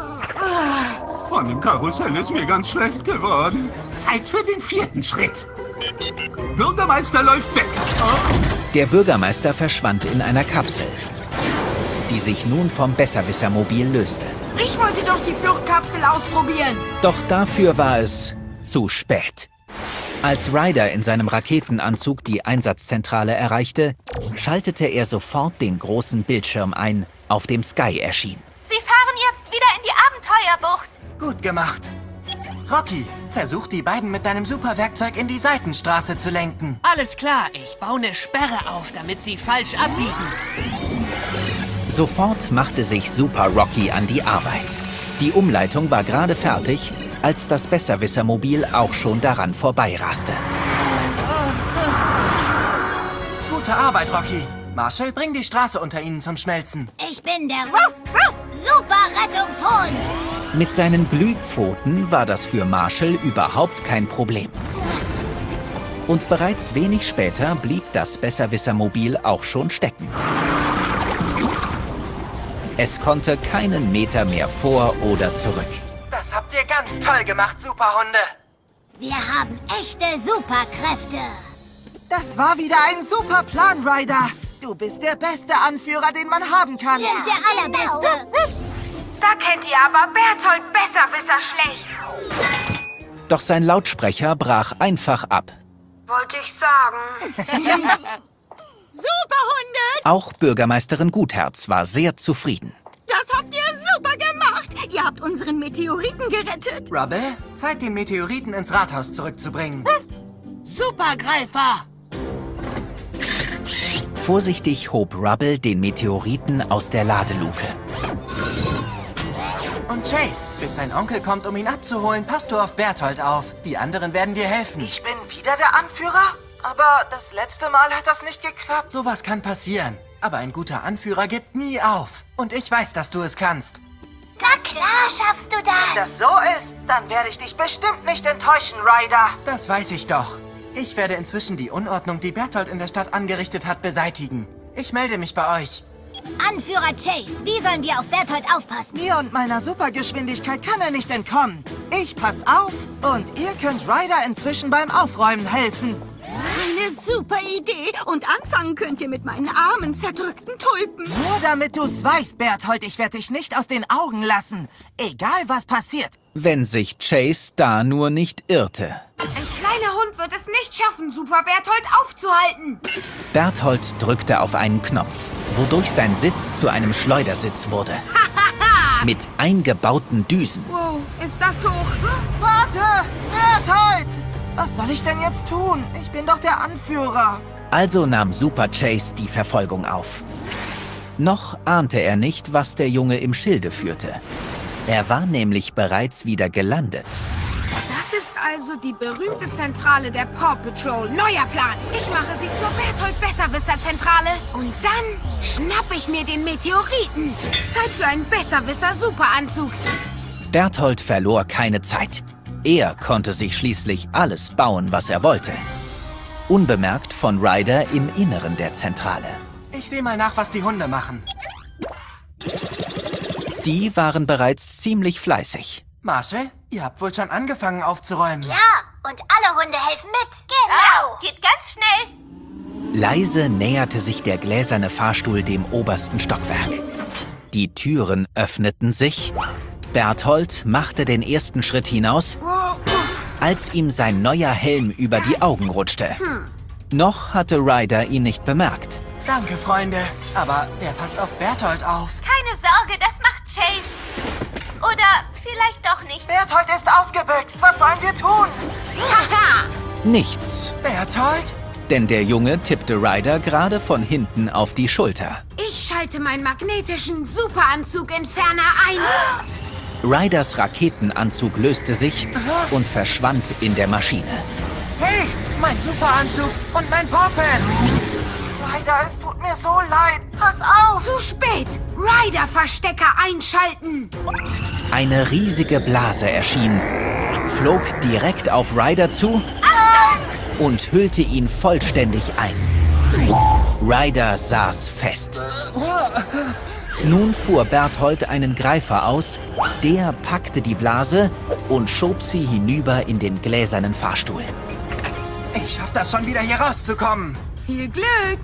Von dem Karussell ist mir ganz schlecht geworden. Zeit für den vierten Schritt. Bürgermeister läuft weg. Oh. Der Bürgermeister verschwand in einer Kapsel, die sich nun vom Besserwisser-Mobil löste. Ich wollte doch die Fluchtkapsel ausprobieren. Doch dafür war es zu spät. Als Ryder in seinem Raketenanzug die Einsatzzentrale erreichte, schaltete er sofort den großen Bildschirm ein, auf dem Sky erschien. Sie fahren jetzt wieder in die Abenteuerbucht. Gut gemacht. Rocky, versuch die beiden mit deinem Superwerkzeug in die Seitenstraße zu lenken. Alles klar, ich baue eine Sperre auf, damit sie falsch abbiegen. Sofort machte sich Super Rocky an die Arbeit. Die Umleitung war gerade fertig, als das Besserwisser-Mobil auch schon daran vorbeiraste. Gute Arbeit, Rocky. Marshall, bring die Straße unter ihnen zum Schmelzen. Ich bin der Super-Rettungshund. Mit seinen Glühpfoten war das für Marshall überhaupt kein Problem. Und bereits wenig später blieb das Besserwisser-Mobil auch schon stecken. Es konnte keinen Meter mehr vor oder zurück. Das habt ihr ganz toll gemacht, Superhunde. Wir haben echte Superkräfte. Das war wieder ein super Plan, Ryder. Du bist der beste Anführer, den man haben kann. Stimmt, der allerbeste. Da kennt ihr aber Berthold Besserwisser schlecht. Doch sein Lautsprecher brach einfach ab. Wollte ich sagen. Superhunde! Auch Bürgermeisterin Gutherz war sehr zufrieden. Das habt ihr super gemacht! Ihr habt unseren Meteoriten gerettet. Rubble, Zeit, den Meteoriten ins Rathaus zurückzubringen. Supergreifer! Vorsichtig hob Rubble den Meteoriten aus der Ladeluke. Und Chase, bis sein Onkel kommt, um ihn abzuholen, passt du auf Berthold auf. Die anderen werden dir helfen. Ich bin wieder der Anführer? Aber das letzte Mal hat das nicht geklappt. Sowas kann passieren. Aber ein guter Anführer gibt nie auf. Und ich weiß, dass du es kannst. Na klar schaffst du das. Wenn das so ist, dann werde ich dich bestimmt nicht enttäuschen, Ryder. Das weiß ich doch. Ich werde inzwischen die Unordnung, die Berthold in der Stadt angerichtet hat, beseitigen. Ich melde mich bei euch. Anführer Chase, wie sollen wir auf Berthold aufpassen? Mir und meiner Supergeschwindigkeit kann er nicht entkommen. Ich pass auf und ihr könnt Ryder inzwischen beim Aufräumen helfen. Eine super Idee. Und anfangen könnt ihr mit meinen armen, zerdrückten Tulpen. Nur damit du's weißt, Berthold, ich werde dich nicht aus den Augen lassen. Egal, was passiert. Wenn sich Chase da nur nicht irrte. Ein kleiner Hund wird es nicht schaffen, Super Berthold aufzuhalten. Berthold drückte auf einen Knopf, wodurch sein Sitz zu einem Schleudersitz wurde. Mit eingebauten Düsen. Wow, ist das hoch. Warte, Berthold! Was soll ich denn jetzt tun? Ich bin doch der Anführer. Also nahm Super Chase die Verfolgung auf. Noch ahnte er nicht, was der Junge im Schilde führte. Er war nämlich bereits wieder gelandet. Das ist also die berühmte Zentrale der Paw Patrol. Neuer Plan. Ich mache sie zur Berthold Besserwisser-Zentrale. Und dann schnapp ich mir den Meteoriten. Zeit für einen Besserwisser-Superanzug. Berthold verlor keine Zeit. Er konnte sich schließlich alles bauen, was er wollte. Unbemerkt von Ryder im Inneren der Zentrale. Ich sehe mal nach, was die Hunde machen. Die waren bereits ziemlich fleißig. Marshall, ihr habt wohl schon angefangen aufzuräumen. Ja, und alle Hunde helfen mit. Genau. Geht ganz schnell. Leise näherte sich der gläserne Fahrstuhl dem obersten Stockwerk. Die Türen öffneten sich. Berthold machte den ersten Schritt hinaus, als ihm sein neuer Helm über die Augen rutschte. Noch hatte Ryder ihn nicht bemerkt. Danke, Freunde. Aber wer passt auf Berthold auf? Keine Sorge, das macht Chase. Oder vielleicht doch nicht. Berthold ist ausgebüxt. Was sollen wir tun? Haha! Nichts. Berthold? Denn der Junge tippte Ryder gerade von hinten auf die Schulter. Ich schalte meinen magnetischen Superanzug-Entferner ein. Ryders Raketenanzug löste sich und verschwand in der Maschine. Hey, mein Superanzug und mein Pawpen! Ryder, es tut mir so leid. Pass auf! Zu spät! Ryder-Verstecker einschalten! Eine riesige Blase erschien, flog direkt auf Ryder zu und hüllte ihn vollständig ein. Ryder saß fest. Nun fuhr Berthold einen Greifer aus, der packte die Blase und schob sie hinüber in den gläsernen Fahrstuhl. Ich schaff das schon wieder, hier rauszukommen. Viel Glück.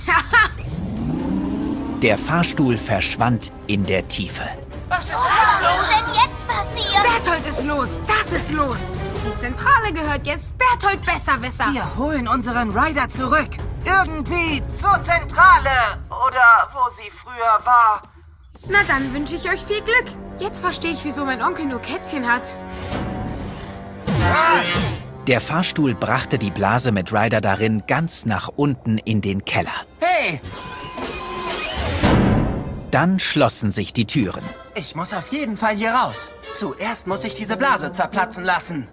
Der Fahrstuhl verschwand in der Tiefe. Was ist jetzt los? Was ist denn jetzt passiert? Berthold ist los. Das ist los. Die Zentrale gehört jetzt Berthold Besserwisser. Wir holen unseren Ryder zurück. Irgendwie zur Zentrale. Oder wo sie früher war. Na dann wünsche ich euch viel Glück. Jetzt verstehe ich, wieso mein Onkel nur Kätzchen hat. Der Fahrstuhl brachte die Blase mit Ryder darin ganz nach unten in den Keller. Hey! Dann schlossen sich die Türen. Ich muss auf jeden Fall hier raus. Zuerst muss ich diese Blase zerplatzen lassen.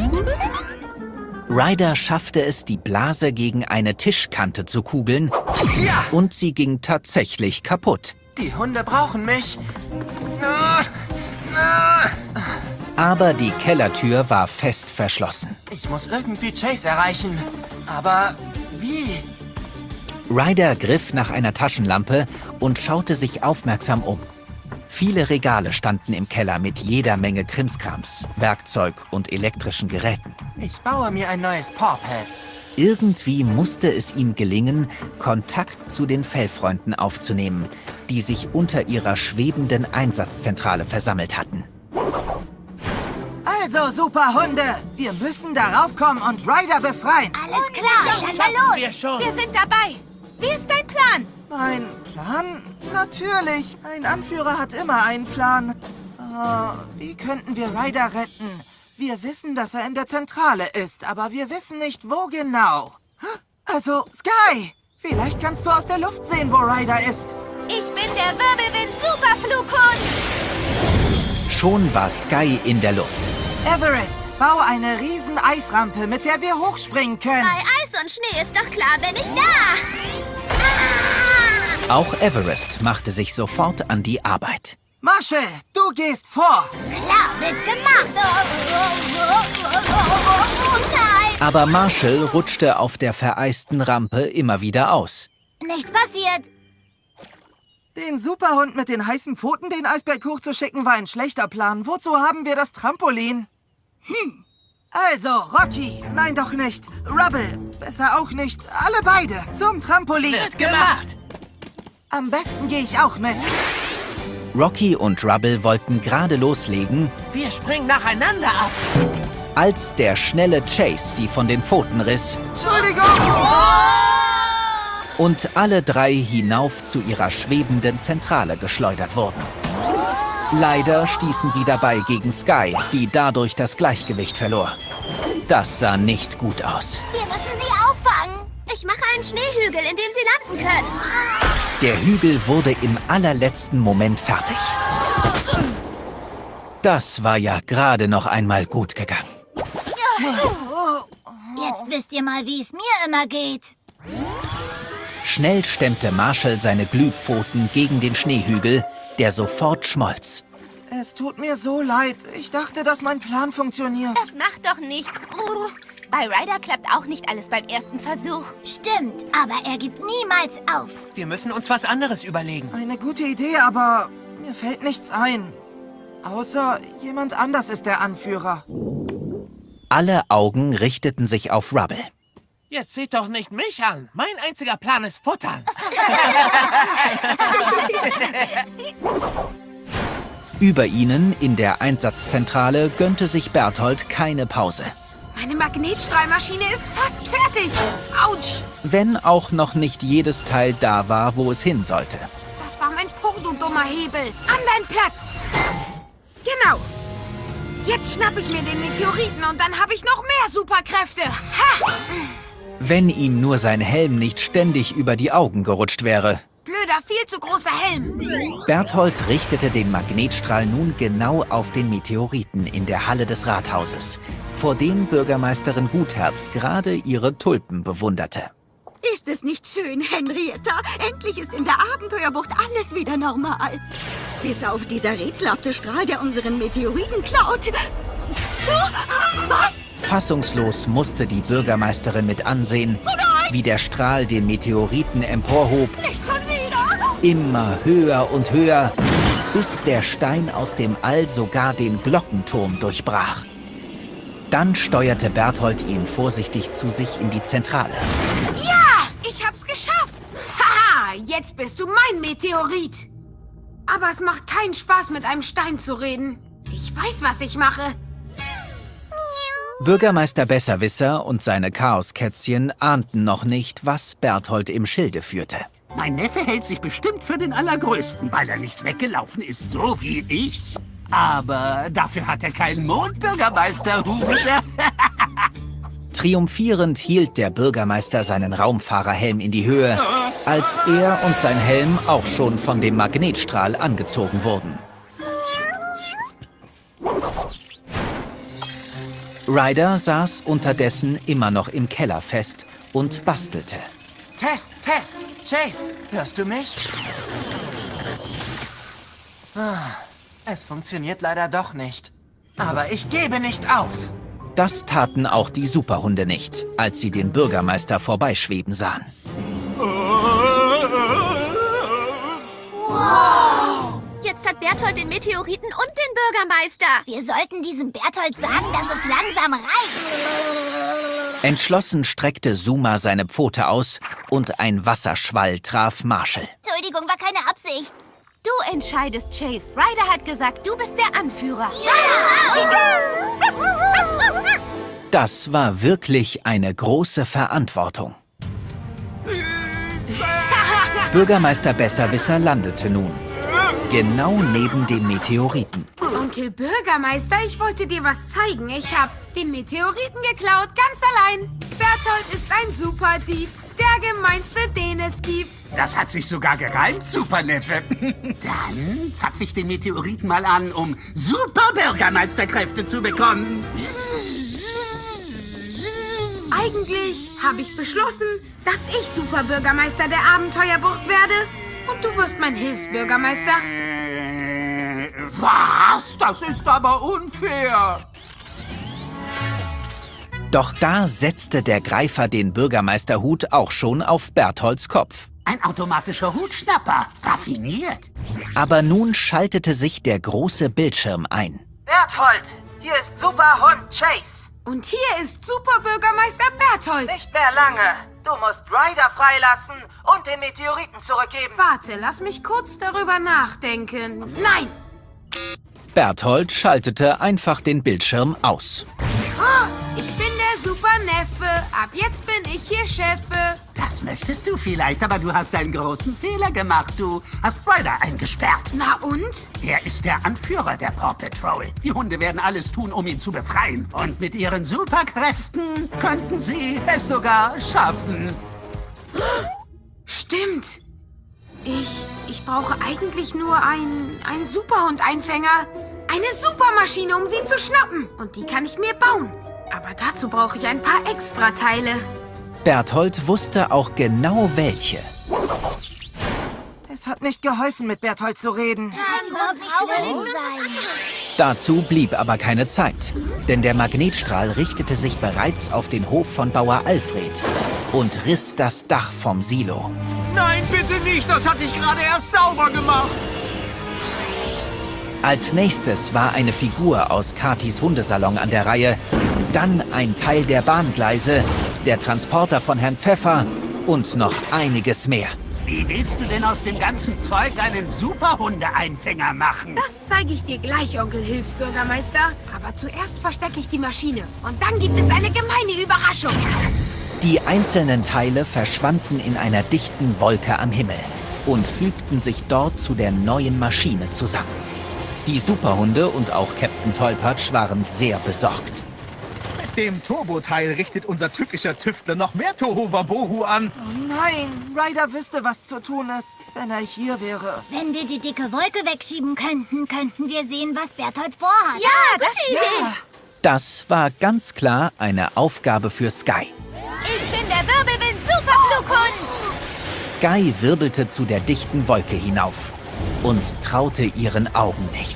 Ryder schaffte es, die Blase gegen eine Tischkante zu kugeln. Ja! Und sie ging tatsächlich kaputt. Die Hunde brauchen mich. Na, na. Aber die Kellertür war fest verschlossen. Ich muss irgendwie Chase erreichen. Aber wie? Ryder griff nach einer Taschenlampe und schaute sich aufmerksam um. Viele Regale standen im Keller mit jeder Menge Krimskrams, Werkzeug und elektrischen Geräten. Ich baue mir ein neues Pawpad. Irgendwie musste es ihm gelingen, Kontakt zu den Fellfreunden aufzunehmen, die sich unter ihrer schwebenden Einsatzzentrale versammelt hatten. Also, Superhunde, wir müssen darauf kommen und Ryder befreien. Alles klar, dann mal los. Wir schon. Wir sind dabei. Wie ist dein Plan? Mein Plan? Natürlich. Ein Anführer hat immer einen Plan. Uh, wie könnten wir Ryder retten? Wir wissen, dass er in der Zentrale ist, aber wir wissen nicht, wo genau. Also, Sky, vielleicht kannst du aus der Luft sehen, wo Ryder ist. Ich bin der Wirbelwind-Superflughund. Schon war Sky in der Luft. Everest, bau eine riesen Eisrampe, mit der wir hochspringen können. Bei Eis und Schnee ist doch klar, bin ich da. Ah! Auch Everest machte sich sofort an die Arbeit. Marshall, du gehst vor. Klar, wird gemacht. Oh nein. Aber Marshall rutschte auf der vereisten Rampe immer wieder aus. Nichts passiert. Den Superhund mit den heißen Pfoten den Eisberg hochzuschicken, war ein schlechter Plan. Wozu haben wir das Trampolin? Hm. Also, Rocky. Nein, doch nicht. Rubble. Besser auch nicht. Alle beide. Zum Trampolin. Wird gemacht. Am besten gehe ich auch mit. Rocky und Rubble wollten gerade loslegen, Wir springen nacheinander ab. als der schnelle Chase sie von den Pfoten riss Entschuldigung. und alle drei hinauf zu ihrer schwebenden Zentrale geschleudert wurden. Leider stießen sie dabei gegen Sky, die dadurch das Gleichgewicht verlor. Das sah nicht gut aus. Wir müssen sie auffangen. Ich mache einen Schneehügel, in dem sie landen können. Der Hügel wurde im allerletzten Moment fertig. Das war ja gerade noch einmal gut gegangen. Jetzt wisst ihr mal, wie es mir immer geht. Schnell stemmte Marshall seine Glühpfoten gegen den Schneehügel, der sofort schmolz. Es tut mir so leid. Ich dachte, dass mein Plan funktioniert. Das macht doch nichts. Uh, bei Ryder klappt auch nicht alles beim ersten Versuch. Stimmt, aber er gibt niemals auf. Wir müssen uns was anderes überlegen. Eine gute Idee, aber mir fällt nichts ein. Außer jemand anders ist der Anführer. Alle Augen richteten sich auf Rubble. Jetzt seht doch nicht mich an. Mein einziger Plan ist futtern. Über ihnen in der Einsatzzentrale gönnte sich Berthold keine Pause. Meine Magnetstrahlmaschine ist fast fertig. Autsch. Wenn auch noch nicht jedes Teil da war, wo es hin sollte. Das war mein Po, du dummer Hebel. An deinen Platz. Genau. Jetzt schnapp ich mir den Meteoriten und dann habe ich noch mehr Superkräfte. Ha! Wenn ihm nur sein Helm nicht ständig über die Augen gerutscht wäre. Blöder, viel zu großer Helm. Berthold richtete den Magnetstrahl nun genau auf den Meteoriten in der Halle des Rathauses, vor dem Bürgermeisterin Gutherz gerade ihre Tulpen bewunderte. Ist es nicht schön, Henrietta? Endlich ist in der Abenteuerbucht alles wieder normal. Bis auf dieser rätselhafte Strahl, der unseren Meteoriten klaut. Was? Fassungslos musste die Bürgermeisterin mit ansehen, wie der Strahl den Meteoriten emporhob. Nicht schon wieder! Immer höher und höher, bis der Stein aus dem All sogar den Glockenturm durchbrach. Dann steuerte Berthold ihn vorsichtig zu sich in die Zentrale. Ja, ich hab's geschafft. Haha, jetzt bist du mein Meteorit. Aber es macht keinen Spaß, mit einem Stein zu reden. Ich weiß, was ich mache. Bürgermeister Besserwisser und seine Chaoskätzchen ahnten noch nicht, was Berthold im Schilde führte. Mein Neffe hält sich bestimmt für den Allergrößten, weil er nicht weggelaufen ist, so wie ich. Aber dafür hat er keinen Mondbürgermeisterhut. Triumphierend hielt der Bürgermeister seinen Raumfahrerhelm in die Höhe, als er und sein Helm auch schon von dem Magnetstrahl angezogen wurden. Ryder saß unterdessen immer noch im Keller fest und bastelte. Test, Test. Chase, hörst du mich? Es funktioniert leider doch nicht. Aber ich gebe nicht auf. Das taten auch die Superhunde nicht, als sie den Bürgermeister vorbeischweben sahen. Wow! Jetzt hat Berthold den Meteoriten und den Bürgermeister. Wir sollten diesem Berthold sagen, dass es langsam reicht. Entschlossen streckte Zuma seine Pfote aus und ein Wasserschwall traf Marshall. Entschuldigung, war keine Absicht. Du entscheidest, Chase. Ryder hat gesagt, du bist der Anführer. Das war wirklich eine große Verantwortung. Bürgermeister Besserwisser landete nun. Genau neben dem Meteoriten. Onkel Bürgermeister, ich wollte dir was zeigen. Ich hab den Meteoriten geklaut, ganz allein. Berthold ist ein Superdieb. Der gemeinste, den es gibt. Das hat sich sogar gereimt, Superneffe. Dann zapf ich den Meteoriten mal an, um Superbürgermeisterkräfte zu bekommen. Eigentlich habe ich beschlossen, dass ich Superbürgermeister der Abenteuerbucht werde. Und du wirst mein Hilfsbürgermeister. Äh, was? Das ist aber unfair. Doch da setzte der Greifer den Bürgermeisterhut auch schon auf Bertholds Kopf. Ein automatischer Hutschnapper. Raffiniert. Aber nun schaltete sich der große Bildschirm ein. Berthold, hier ist Superhund Chase. Und hier ist Superbürgermeister Berthold. Nicht mehr lange. Du musst Ryder freilassen und den Meteoriten zurückgeben. Warte, lass mich kurz darüber nachdenken. Nein! Berthold schaltete einfach den Bildschirm aus. Ich bin der Superneffe. Ab jetzt bin ich hier Chefe. Das möchtest du vielleicht, aber du hast einen großen Fehler gemacht. Du hast Ryder eingesperrt. Na und? Er ist der Anführer der Paw Patrol. Die Hunde werden alles tun, um ihn zu befreien. Und mit ihren Superkräften könnten sie es sogar schaffen. Stimmt. Ich, ich brauche eigentlich nur einen, einen Superhundeinfänger. Eine Supermaschine, um sie zu schnappen. Und die kann ich mir bauen. Aber dazu brauche ich ein paar Extrateile. Berthold wusste auch genau welche. Es hat nicht geholfen, mit Berthold zu reden. Das kann überhaupt nicht schlimm sein. Dazu blieb aber keine Zeit, denn der Magnetstrahl richtete sich bereits auf den Hof von Bauer Alfred und riss das Dach vom Silo. Nein, bitte nicht, das hatte ich gerade erst sauber gemacht. Als nächstes war eine Figur aus Katis Hundesalon an der Reihe, dann ein Teil der Bahngleise, der Transporter von Herrn Pfeffer und noch einiges mehr. Wie willst du denn aus dem ganzen Zeug einen Superhundeeinfänger machen? Das zeige ich dir gleich, Onkel Hilfsbürgermeister. Aber zuerst verstecke ich die Maschine. Und dann gibt es eine gemeine Überraschung. Die einzelnen Teile verschwanden in einer dichten Wolke am Himmel und fügten sich dort zu der neuen Maschine zusammen. Die Superhunde und auch Captain Tollpatsch waren sehr besorgt. Mit dem Turboteil richtet unser tückischer Tüftler noch mehr Tohuwabohu an. Oh nein, Ryder wüsste, was zu tun ist, wenn er hier wäre. Wenn wir die dicke Wolke wegschieben könnten, könnten wir sehen, was Berthold vorhat. Ja, das stimmt. Das war ganz klar eine Aufgabe für Sky. Ich bin der Wirbelwind-Superflughund. Sky wirbelte zu der dichten Wolke hinauf und traute ihren Augen nicht.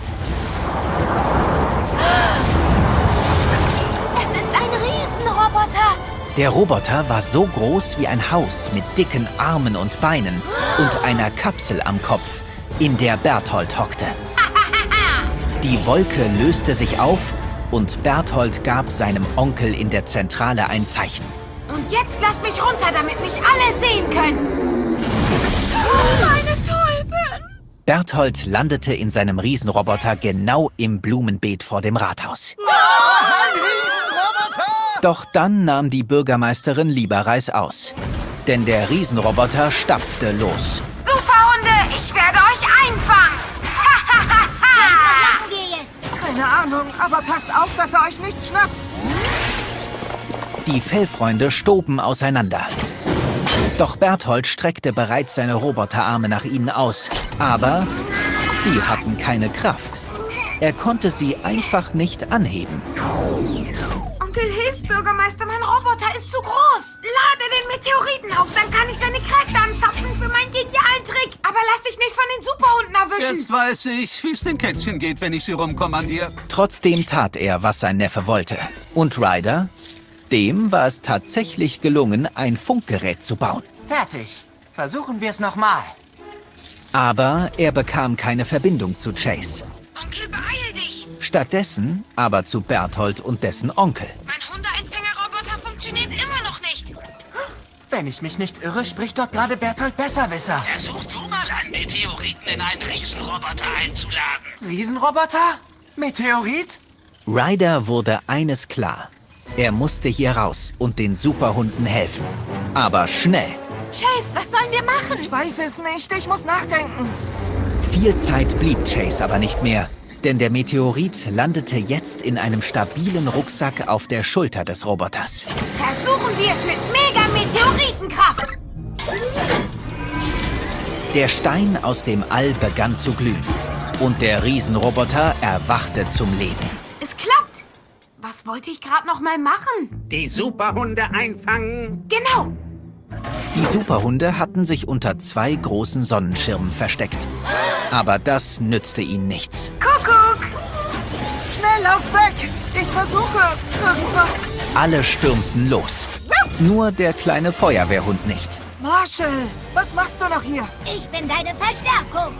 Es ist ein Riesenroboter. Der Roboter war so groß wie ein Haus mit dicken Armen und Beinen und einer Kapsel am Kopf, in der Berthold hockte. Die Wolke löste sich auf und Berthold gab seinem Onkel in der Zentrale ein Zeichen. Und jetzt lasst mich runter, damit mich alle sehen können. Oh, meine Tulpen! Berthold landete in seinem Riesenroboter genau im Blumenbeet vor dem Rathaus. Oh, ein Riesenroboter! Doch dann nahm die Bürgermeisterin lieber Reißaus. Denn der Riesenroboter stapfte los. Superhunde, ich werde euch einfangen! Chase, was machen wir jetzt? Keine Ahnung, aber passt auf, dass er euch nicht schnappt. Die Fellfreunde stoben auseinander. Doch Berthold streckte bereits seine Roboterarme nach ihnen aus. Aber die hatten keine Kraft. Er konnte sie einfach nicht anheben. Onkel Hilfsbürgermeister, mein Roboter ist zu groß. Lade den Meteoriten auf, dann kann ich seine Kräfte anzapfen für meinen genialen Trick. Aber lass dich nicht von den Superhunden erwischen. Jetzt weiß ich, wie es den Kätzchen geht, wenn ich sie rumkommandiere. Trotzdem tat er, was sein Neffe wollte. Und Ryder? Dem war es tatsächlich gelungen, ein Funkgerät zu bauen. Fertig. Versuchen wir es nochmal. Aber er bekam keine Verbindung zu Chase. Onkel, beeil dich. Stattdessen aber zu Berthold und dessen Onkel. Mein Hundeempfängerroboter funktioniert immer noch nicht. Wenn ich mich nicht irre, spricht dort gerade Berthold Besserwisser. Versuch du mal, einen Meteoriten in einen Riesenroboter einzuladen. Riesenroboter? Meteorit? Ryder wurde eines klar. Er musste hier raus und den Superhunden helfen. Aber schnell. Chase, was sollen wir machen? Ich weiß es nicht, ich muss nachdenken. Viel Zeit blieb Chase aber nicht mehr. Denn der Meteorit landete jetzt in einem stabilen Rucksack auf der Schulter des Roboters. Versuchen wir es mit Mega-Meteoritenkraft. Der Stein aus dem All begann zu glühen. Und der Riesenroboter erwachte zum Leben. Es klappt. Was wollte ich gerade noch mal machen? Die Superhunde einfangen. Genau. Die Superhunde hatten sich unter zwei großen Sonnenschirmen versteckt. Aber das nützte ihnen nichts. Kuckuck! Schnell, lauf weg! Ich versuche irgendwas. Alle stürmten los. Nur der kleine Feuerwehrhund nicht. Marshall, was machst du noch hier? Ich bin deine Verstärkung.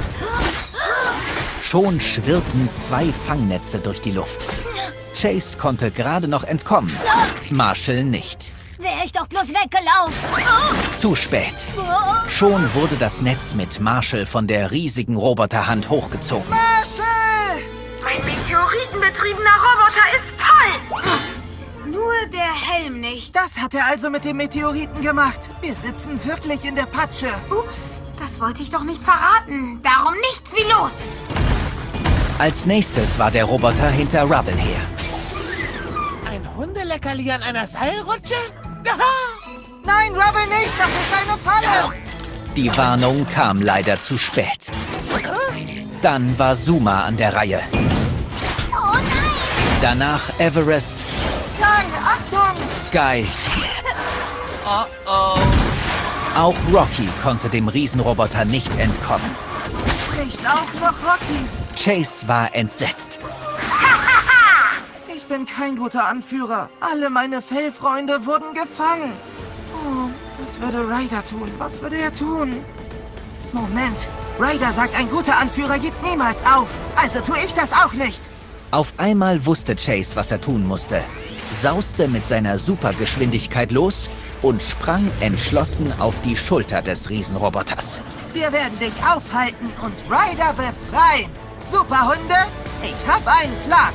Schon schwirrten zwei Fangnetze durch die Luft. Chase konnte gerade noch entkommen. Marshall nicht. Wäre ich doch bloß weggelaufen. Oh. Zu spät. Schon wurde das Netz mit Marshall von der riesigen Roboterhand hochgezogen. Marshall! Mein meteoritenbetriebener Roboter ist toll. Nur der Helm nicht. Das hat er also mit dem Meteoriten gemacht. Wir sitzen wirklich in der Patsche. Ups, das wollte ich doch nicht verraten. Darum nichts wie los. Als nächstes war der Roboter hinter Rubble her. Ein Hundeleckerli an einer Seilrutsche? Nein, Rubble nicht! Das ist eine Falle! Die Warnung kam leider zu spät. Dann war Zuma an der Reihe. Oh nein! Danach Everest, Nein, Achtung! Sky. Oh oh. Auch Rocky konnte dem Riesenroboter nicht entkommen. Spricht auch noch Rocky. Chase war entsetzt. Ich bin kein guter Anführer. Alle meine Fellfreunde wurden gefangen. Oh, was würde Ryder tun? Was würde er tun? Moment. Ryder sagt, ein guter Anführer gibt niemals auf. Also tue ich das auch nicht. Auf einmal wusste Chase, was er tun musste. Sauste mit seiner Supergeschwindigkeit los und sprang entschlossen auf die Schulter des Riesenroboters. Wir werden dich aufhalten und Ryder befreien. Superhunde, ich habe einen Plan.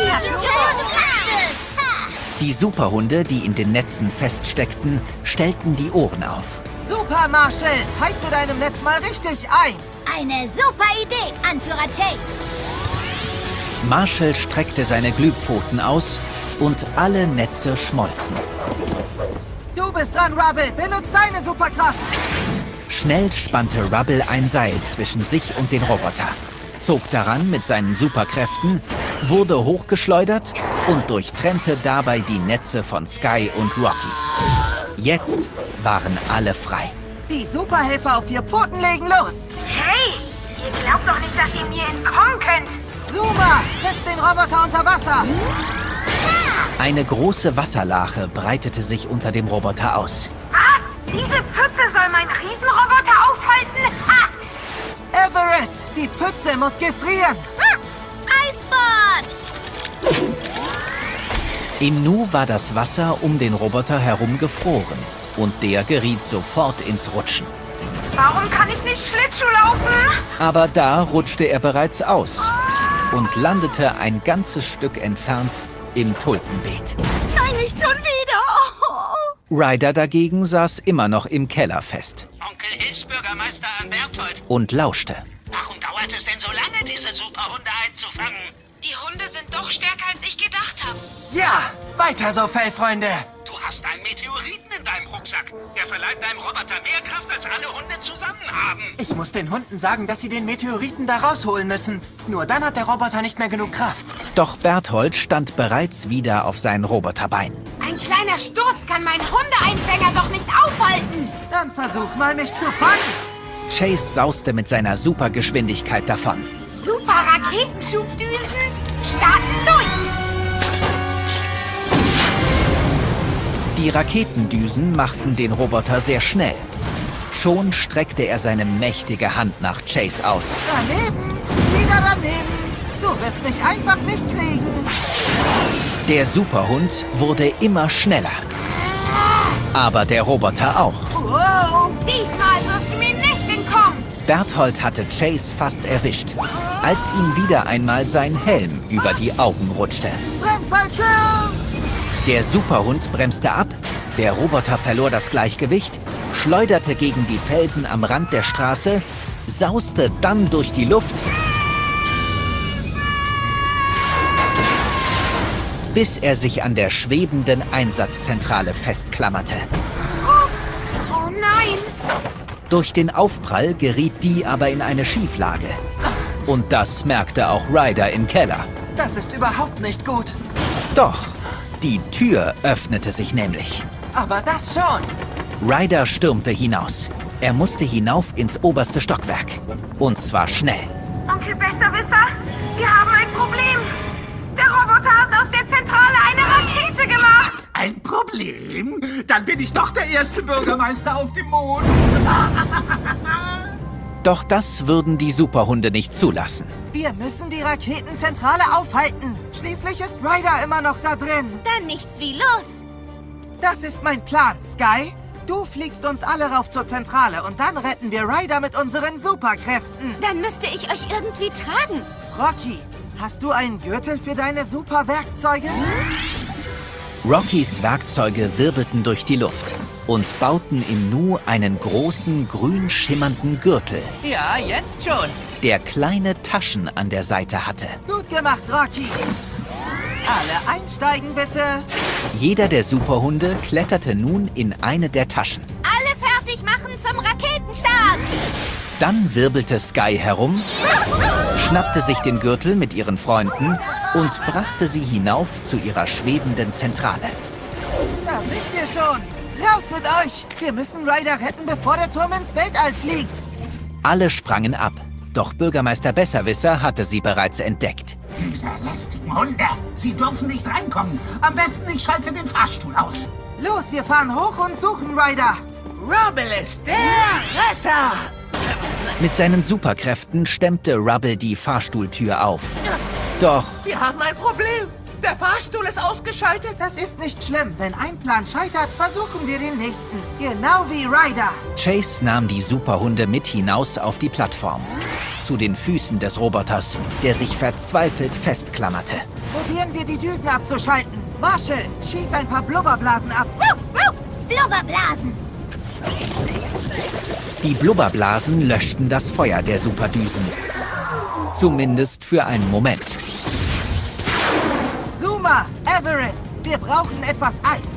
Die Superhunde, die in den Netzen feststeckten, stellten die Ohren auf. Super, Marshall. Heize deinem Netz mal richtig ein. Eine super Idee, Anführer Chase. Marshall streckte seine Glühpfoten aus und alle Netze schmolzen. Du bist dran, Rubble. Benutzt deine Superkraft. Schnell spannte Rubble ein Seil zwischen sich und den Roboter, zog daran mit seinen Superkräften, wurde hochgeschleudert und durchtrennte dabei die Netze von Sky und Rocky. Jetzt waren alle frei. Die Superhelfer auf vier Pfoten legen los. Hey, ihr glaubt doch nicht, dass ihr mir entkommen könnt. Zuma, setz den Roboter unter Wasser. Eine große Wasserlache breitete sich unter dem Roboter aus. Was? Diese Pfütze soll mein Riesenroboter aufhalten? Ha! Everest, die Pfütze muss gefrieren. Eisbad! Im Nu war das Wasser um den Roboter herum gefroren und der geriet sofort ins Rutschen. Warum kann ich nicht Schlittschuh laufen? Aber da rutschte er bereits aus und landete ein ganzes Stück entfernt im Tulpenbeet. Nein, nicht schon wieder. Oh. Ryder dagegen saß immer noch im Keller fest. Onkel Hilfsbürgermeister an Berthold. Und lauschte. Warum dauert es denn so lange, diese Superhunde einzufangen? Die Hunde sind doch stärker, als ich gedacht habe. Ja, weiter so, Fellfreunde. Du hast einen Meteoriten in deinem Rucksack. Der verleiht deinem Roboter mehr Kraft, als alle Hunde zusammen haben. Ich muss den Hunden sagen, dass sie den Meteoriten da rausholen müssen. Nur dann hat der Roboter nicht mehr genug Kraft. Doch Berthold stand bereits wieder auf seinen Roboterbein. Ein kleiner Sturz kann meinen Hundeeinfänger doch nicht aufhalten. Dann versuch mal, mich zu fangen. Chase sauste mit seiner Supergeschwindigkeit davon. Super Raketenschubdüsen starten durch. Die Raketendüsen machten den Roboter sehr schnell. Schon streckte er seine mächtige Hand nach Chase aus. Daneben, wieder daneben. Du wirst mich einfach nicht kriegen. Der Superhund wurde immer schneller. Aber der Roboter auch. Wow. Diesmal wirst du mir nicht entkommen. Berthold hatte Chase fast erwischt, als ihm wieder einmal sein Helm über die Augen rutschte. Bremsfallschirm! Der Superhund bremste ab, der Roboter verlor das Gleichgewicht, schleuderte gegen die Felsen am Rand der Straße, sauste dann durch die Luft, bis er sich an der schwebenden Einsatzzentrale festklammerte. Ups, oh nein! Durch den Aufprall geriet die aber in eine Schieflage. Und das merkte auch Ryder im Keller. Das ist überhaupt nicht gut. Doch, die Tür öffnete sich nämlich. Aber das schon. Ryder stürmte hinaus. Er musste hinauf ins oberste Stockwerk. Und zwar schnell. Onkel Besserwisser, wir haben ein Problem. Der Roboter hat aus der Zentrale eine Rakete gemacht. Ein Problem? Dann bin ich doch der erste Bürgermeister auf dem Mond. Doch das würden die Superhunde nicht zulassen. Wir müssen die Raketenzentrale aufhalten. Schließlich ist Ryder immer noch da drin. Dann nichts wie los. Das ist mein Plan, Sky. Du fliegst uns alle rauf zur Zentrale und dann retten wir Ryder mit unseren Superkräften. Dann müsste ich euch irgendwie tragen. Rocky, hast du einen Gürtel für deine Superwerkzeuge? Rockys Werkzeuge wirbelten durch die Luft und bauten im Nu einen großen, grün schimmernden Gürtel, Ja, jetzt schon. der kleine Taschen an der Seite hatte. Gut gemacht, Rocky. Alle einsteigen, bitte. Jeder der Superhunde kletterte nun in eine der Taschen. Alle fertig machen zum Raketenstart. Dann wirbelte Sky herum, schnappte sich den Gürtel mit ihren Freunden und brachte sie hinauf zu ihrer schwebenden Zentrale. Da sind wir schon. Raus mit euch. Wir müssen Ryder retten, bevor der Turm ins Weltall fliegt. Alle sprangen ab, doch Bürgermeister Besserwisser hatte sie bereits entdeckt. Diese lästigen Hunde. Sie dürfen nicht reinkommen. Am besten, ich schalte den Fahrstuhl aus. Los, wir fahren hoch und suchen Ryder. Rubble ist der Retter. Mit seinen Superkräften stemmte Rubble die Fahrstuhltür auf. Doch Wir haben ein Problem. Der Fahrstuhl ist ausgeschaltet. Das ist nicht schlimm. Wenn ein Plan scheitert, versuchen wir den nächsten. Genau wie Ryder. Chase nahm die Superhunde mit hinaus auf die Plattform. Zu den Füßen des Roboters, der sich verzweifelt festklammerte. Probieren wir die Düsen abzuschalten. Marshall, schieß ein paar Blubberblasen ab. Blubberblasen. Die Blubberblasen löschten das Feuer der Superdüsen. Zumindest für einen Moment. Zuma, Everest, wir brauchen etwas Eis.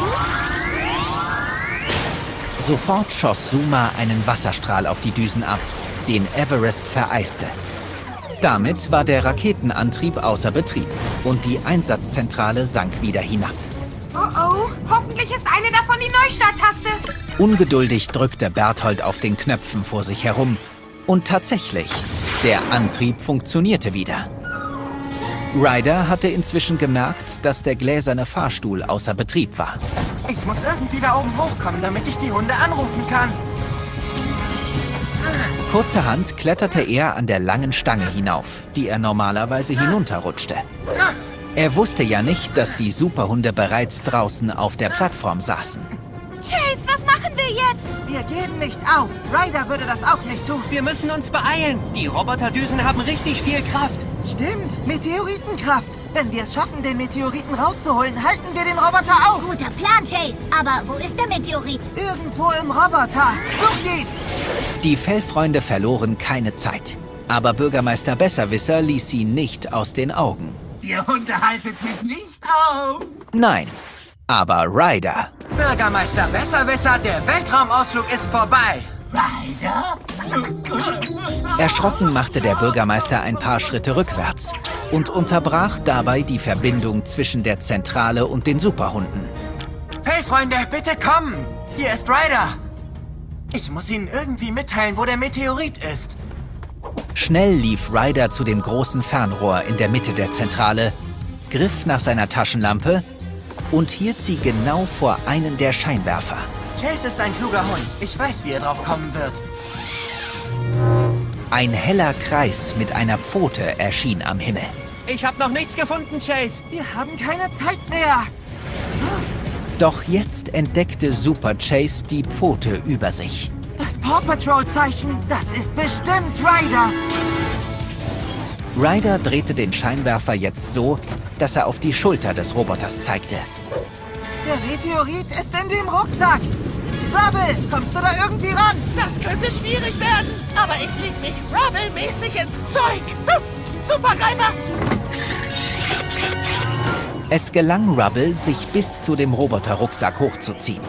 Sofort schoss Zuma einen Wasserstrahl auf die Düsen ab, den Everest vereiste. Damit war der Raketenantrieb außer Betrieb und die Einsatzzentrale sank wieder hinab. Oh oh, hoffentlich ist eine davon die Neustarttaste. Ungeduldig drückte Berthold auf den Knöpfen vor sich herum. Und tatsächlich, der Antrieb funktionierte wieder. Ryder hatte inzwischen gemerkt, dass der gläserne Fahrstuhl außer Betrieb war. Ich muss irgendwie da oben hochkommen, damit ich die Hunde anrufen kann. Kurzerhand kletterte er an der langen Stange hinauf, die er normalerweise hinunterrutschte. Er wusste ja nicht, dass die Superhunde bereits draußen auf der Plattform saßen. Chase, was machen wir jetzt? Wir geben nicht auf. Ryder würde das auch nicht tun. Wir müssen uns beeilen. Die Roboterdüsen haben richtig viel Kraft. Stimmt, Meteoritenkraft. Wenn wir es schaffen, den Meteoriten rauszuholen, halten wir den Roboter auf. Guter Plan, Chase. Aber wo ist der Meteorit? Irgendwo im Roboter. Sucht ihn! Die Fellfreunde verloren keine Zeit. Aber Bürgermeister Besserwisser ließ sie nicht aus den Augen. Ihr Hunde haltet mich nicht auf. Nein, aber Ryder. Bürgermeister Besserwisser, der Weltraumausflug ist vorbei. Ryder? Erschrocken machte der Bürgermeister ein paar Schritte rückwärts und unterbrach dabei die Verbindung zwischen der Zentrale und den Superhunden. Fellfreunde, bitte kommen! Hier ist Ryder. Ich muss Ihnen irgendwie mitteilen, wo der Meteorit ist. Schnell lief Ryder zu dem großen Fernrohr in der Mitte der Zentrale, griff nach seiner Taschenlampe und hielt sie genau vor einen der Scheinwerfer. Chase ist ein kluger Hund. Ich weiß, wie er drauf kommen wird. Ein heller Kreis mit einer Pfote erschien am Himmel. Ich habe noch nichts gefunden, Chase. Wir haben keine Zeit mehr. Doch jetzt entdeckte Super Chase die Pfote über sich. Das Paw Patrol-Zeichen, das ist bestimmt Ryder. Ryder drehte den Scheinwerfer jetzt so, dass er auf die Schulter des Roboters zeigte. Der Meteorit ist in dem Rucksack. Rubble, kommst du da irgendwie ran? Das könnte schwierig werden, aber ich leg mich Rubble-mäßig ins Zeug. Hm, Supergreifer! Es gelang Rubble, sich bis zu dem Roboter-Rucksack hochzuziehen.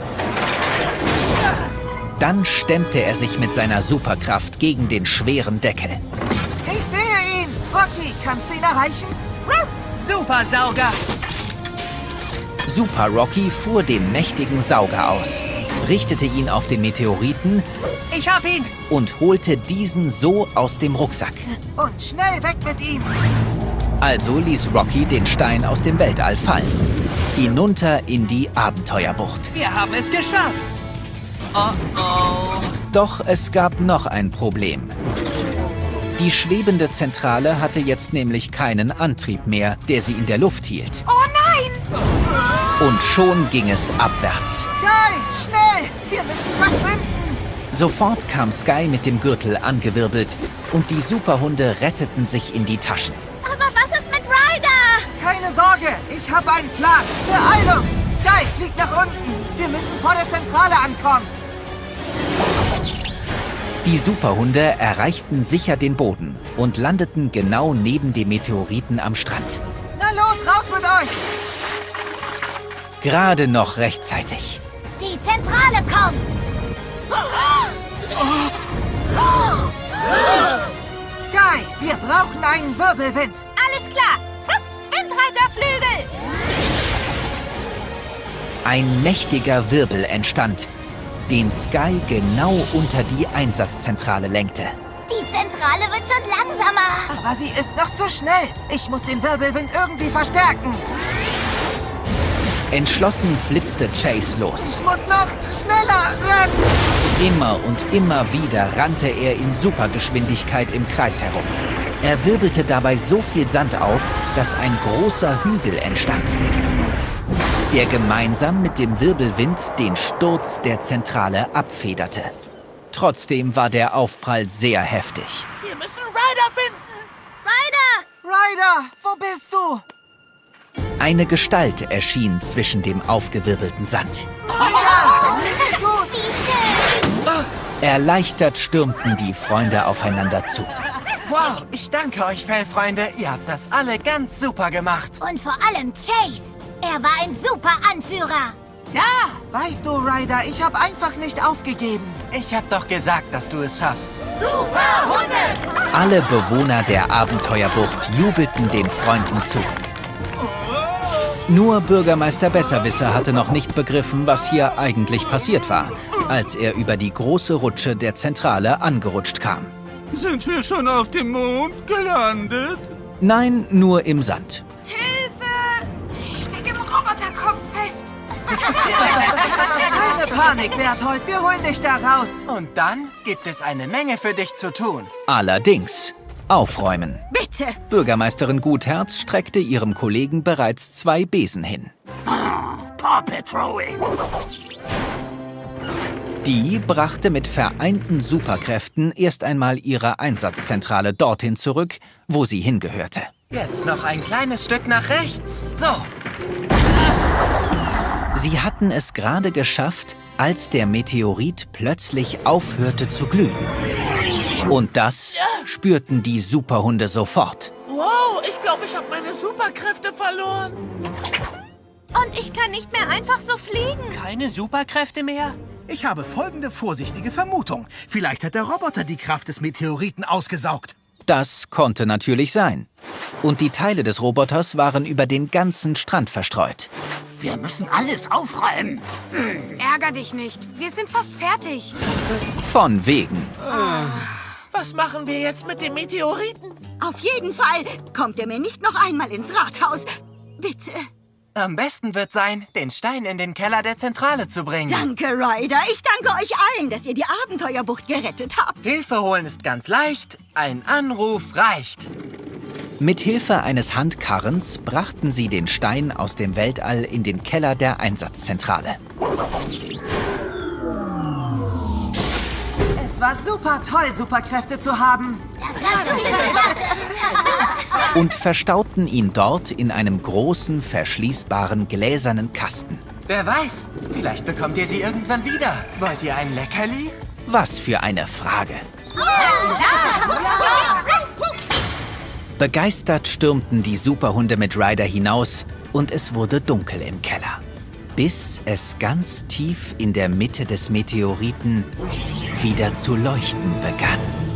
Dann stemmte er sich mit seiner Superkraft gegen den schweren Deckel. Ich sehe ihn! Rocky, kannst du ihn erreichen? Super Sauger! Super Rocky fuhr den mächtigen Sauger aus, richtete ihn auf den Meteoriten Ich hab ihn! und holte diesen so aus dem Rucksack. Und schnell weg mit ihm! Also ließ Rocky den Stein aus dem Weltall fallen, hinunter in die Abenteuerbucht. Wir haben es geschafft! Oh oh! Doch es gab noch ein Problem. Die schwebende Zentrale hatte jetzt nämlich keinen Antrieb mehr, der sie in der Luft hielt. Oh nein! Und schon ging es abwärts. Sky, schnell! Wir müssen verschwinden! Sofort kam Sky mit dem Gürtel angewirbelt und die Superhunde retteten sich in die Taschen. Aber was ist mit Ryder? Keine Sorge, ich habe einen Plan. Beeilung! Sky, flieg nach unten. Wir müssen vor der Zentrale ankommen. Die Superhunde erreichten sicher den Boden und landeten genau neben dem Meteoriten am Strand. Na los, raus mit euch! Gerade noch rechtzeitig. Die Zentrale kommt! Sky, wir brauchen einen Wirbelwind. Alles klar. Windreiterflügel! Ein mächtiger Wirbel entstand, den Sky genau unter die Einsatzzentrale lenkte. Die Zentrale wird schon langsamer. Aber sie ist noch zu schnell. Ich muss den Wirbelwind irgendwie verstärken. Entschlossen flitzte Chase los. Ich muss noch schneller rennen. Immer und immer wieder rannte er in Supergeschwindigkeit im Kreis herum. Er wirbelte dabei so viel Sand auf, dass ein großer Hügel entstand, der gemeinsam mit dem Wirbelwind den Sturz der Zentrale abfederte. Trotzdem war der Aufprall sehr heftig. Wir müssen Ryder finden! Ryder! Ryder, wo bist du? Eine Gestalt erschien zwischen dem aufgewirbelten Sand. Ja, gut. Erleichtert stürmten die Freunde aufeinander zu. Wow, ich danke euch, Fellfreunde. Ihr habt das alle ganz super gemacht. Und vor allem Chase. Er war ein super Anführer. Ja, weißt du, Ryder, ich habe einfach nicht aufgegeben. Ich hab doch gesagt, dass du es schaffst. Super Hunde! Alle Bewohner der Abenteuerbucht jubelten den Freunden zu. Nur Bürgermeister Besserwisser hatte noch nicht begriffen, was hier eigentlich passiert war, als er über die große Rutsche der Zentrale angerutscht kam. Sind wir schon auf dem Mond gelandet? Nein, nur im Sand. Hilfe! Ich stecke im Roboterkopf fest. Keine Panik, Berthold, wir holen dich da raus. Und dann gibt es eine Menge für dich zu tun. Allerdings. Aufräumen. Bitte! Bürgermeisterin Gutherz streckte ihrem Kollegen bereits zwei Besen hin. Paw Patrol! Die brachte mit vereinten Superkräften erst einmal ihre Einsatzzentrale dorthin zurück, wo sie hingehörte. Jetzt noch ein kleines Stück nach rechts. So. Sie hatten es gerade geschafft, als der Meteorit plötzlich aufhörte zu glühen. Und das spürten die Superhunde sofort. Wow, ich glaube, ich habe meine Superkräfte verloren. Und ich kann nicht mehr einfach so fliegen. Keine Superkräfte mehr? Ich habe folgende vorsichtige Vermutung. Vielleicht hat der Roboter die Kraft des Meteoriten ausgesaugt. Das konnte natürlich sein. Und die Teile des Roboters waren über den ganzen Strand verstreut. Wir müssen alles aufräumen. Ärger dich nicht. Wir sind fast fertig. Von wegen. Was machen wir jetzt mit dem Meteoriten? Auf jeden Fall kommt er mir nicht noch einmal ins Rathaus. Bitte. Am besten wird sein, den Stein in den Keller der Zentrale zu bringen. Danke, Ryder. Ich danke euch allen, dass ihr die Abenteuerbucht gerettet habt. Hilfe holen ist ganz leicht. Ein Anruf reicht. Mit Hilfe eines Handkarrens brachten sie den Stein aus dem Weltall in den Keller der Einsatzzentrale. Es war super toll, Superkräfte zu haben. Das war super klasse. Und verstauten ihn dort in einem großen, verschließbaren, gläsernen Kasten. Wer weiß, vielleicht bekommt ihr sie irgendwann wieder. Wollt ihr ein Leckerli? Was für eine Frage. Begeistert stürmten die Superhunde mit Ryder hinaus und es wurde dunkel im Keller. Bis es ganz tief in der Mitte des Meteoriten wieder zu leuchten begann.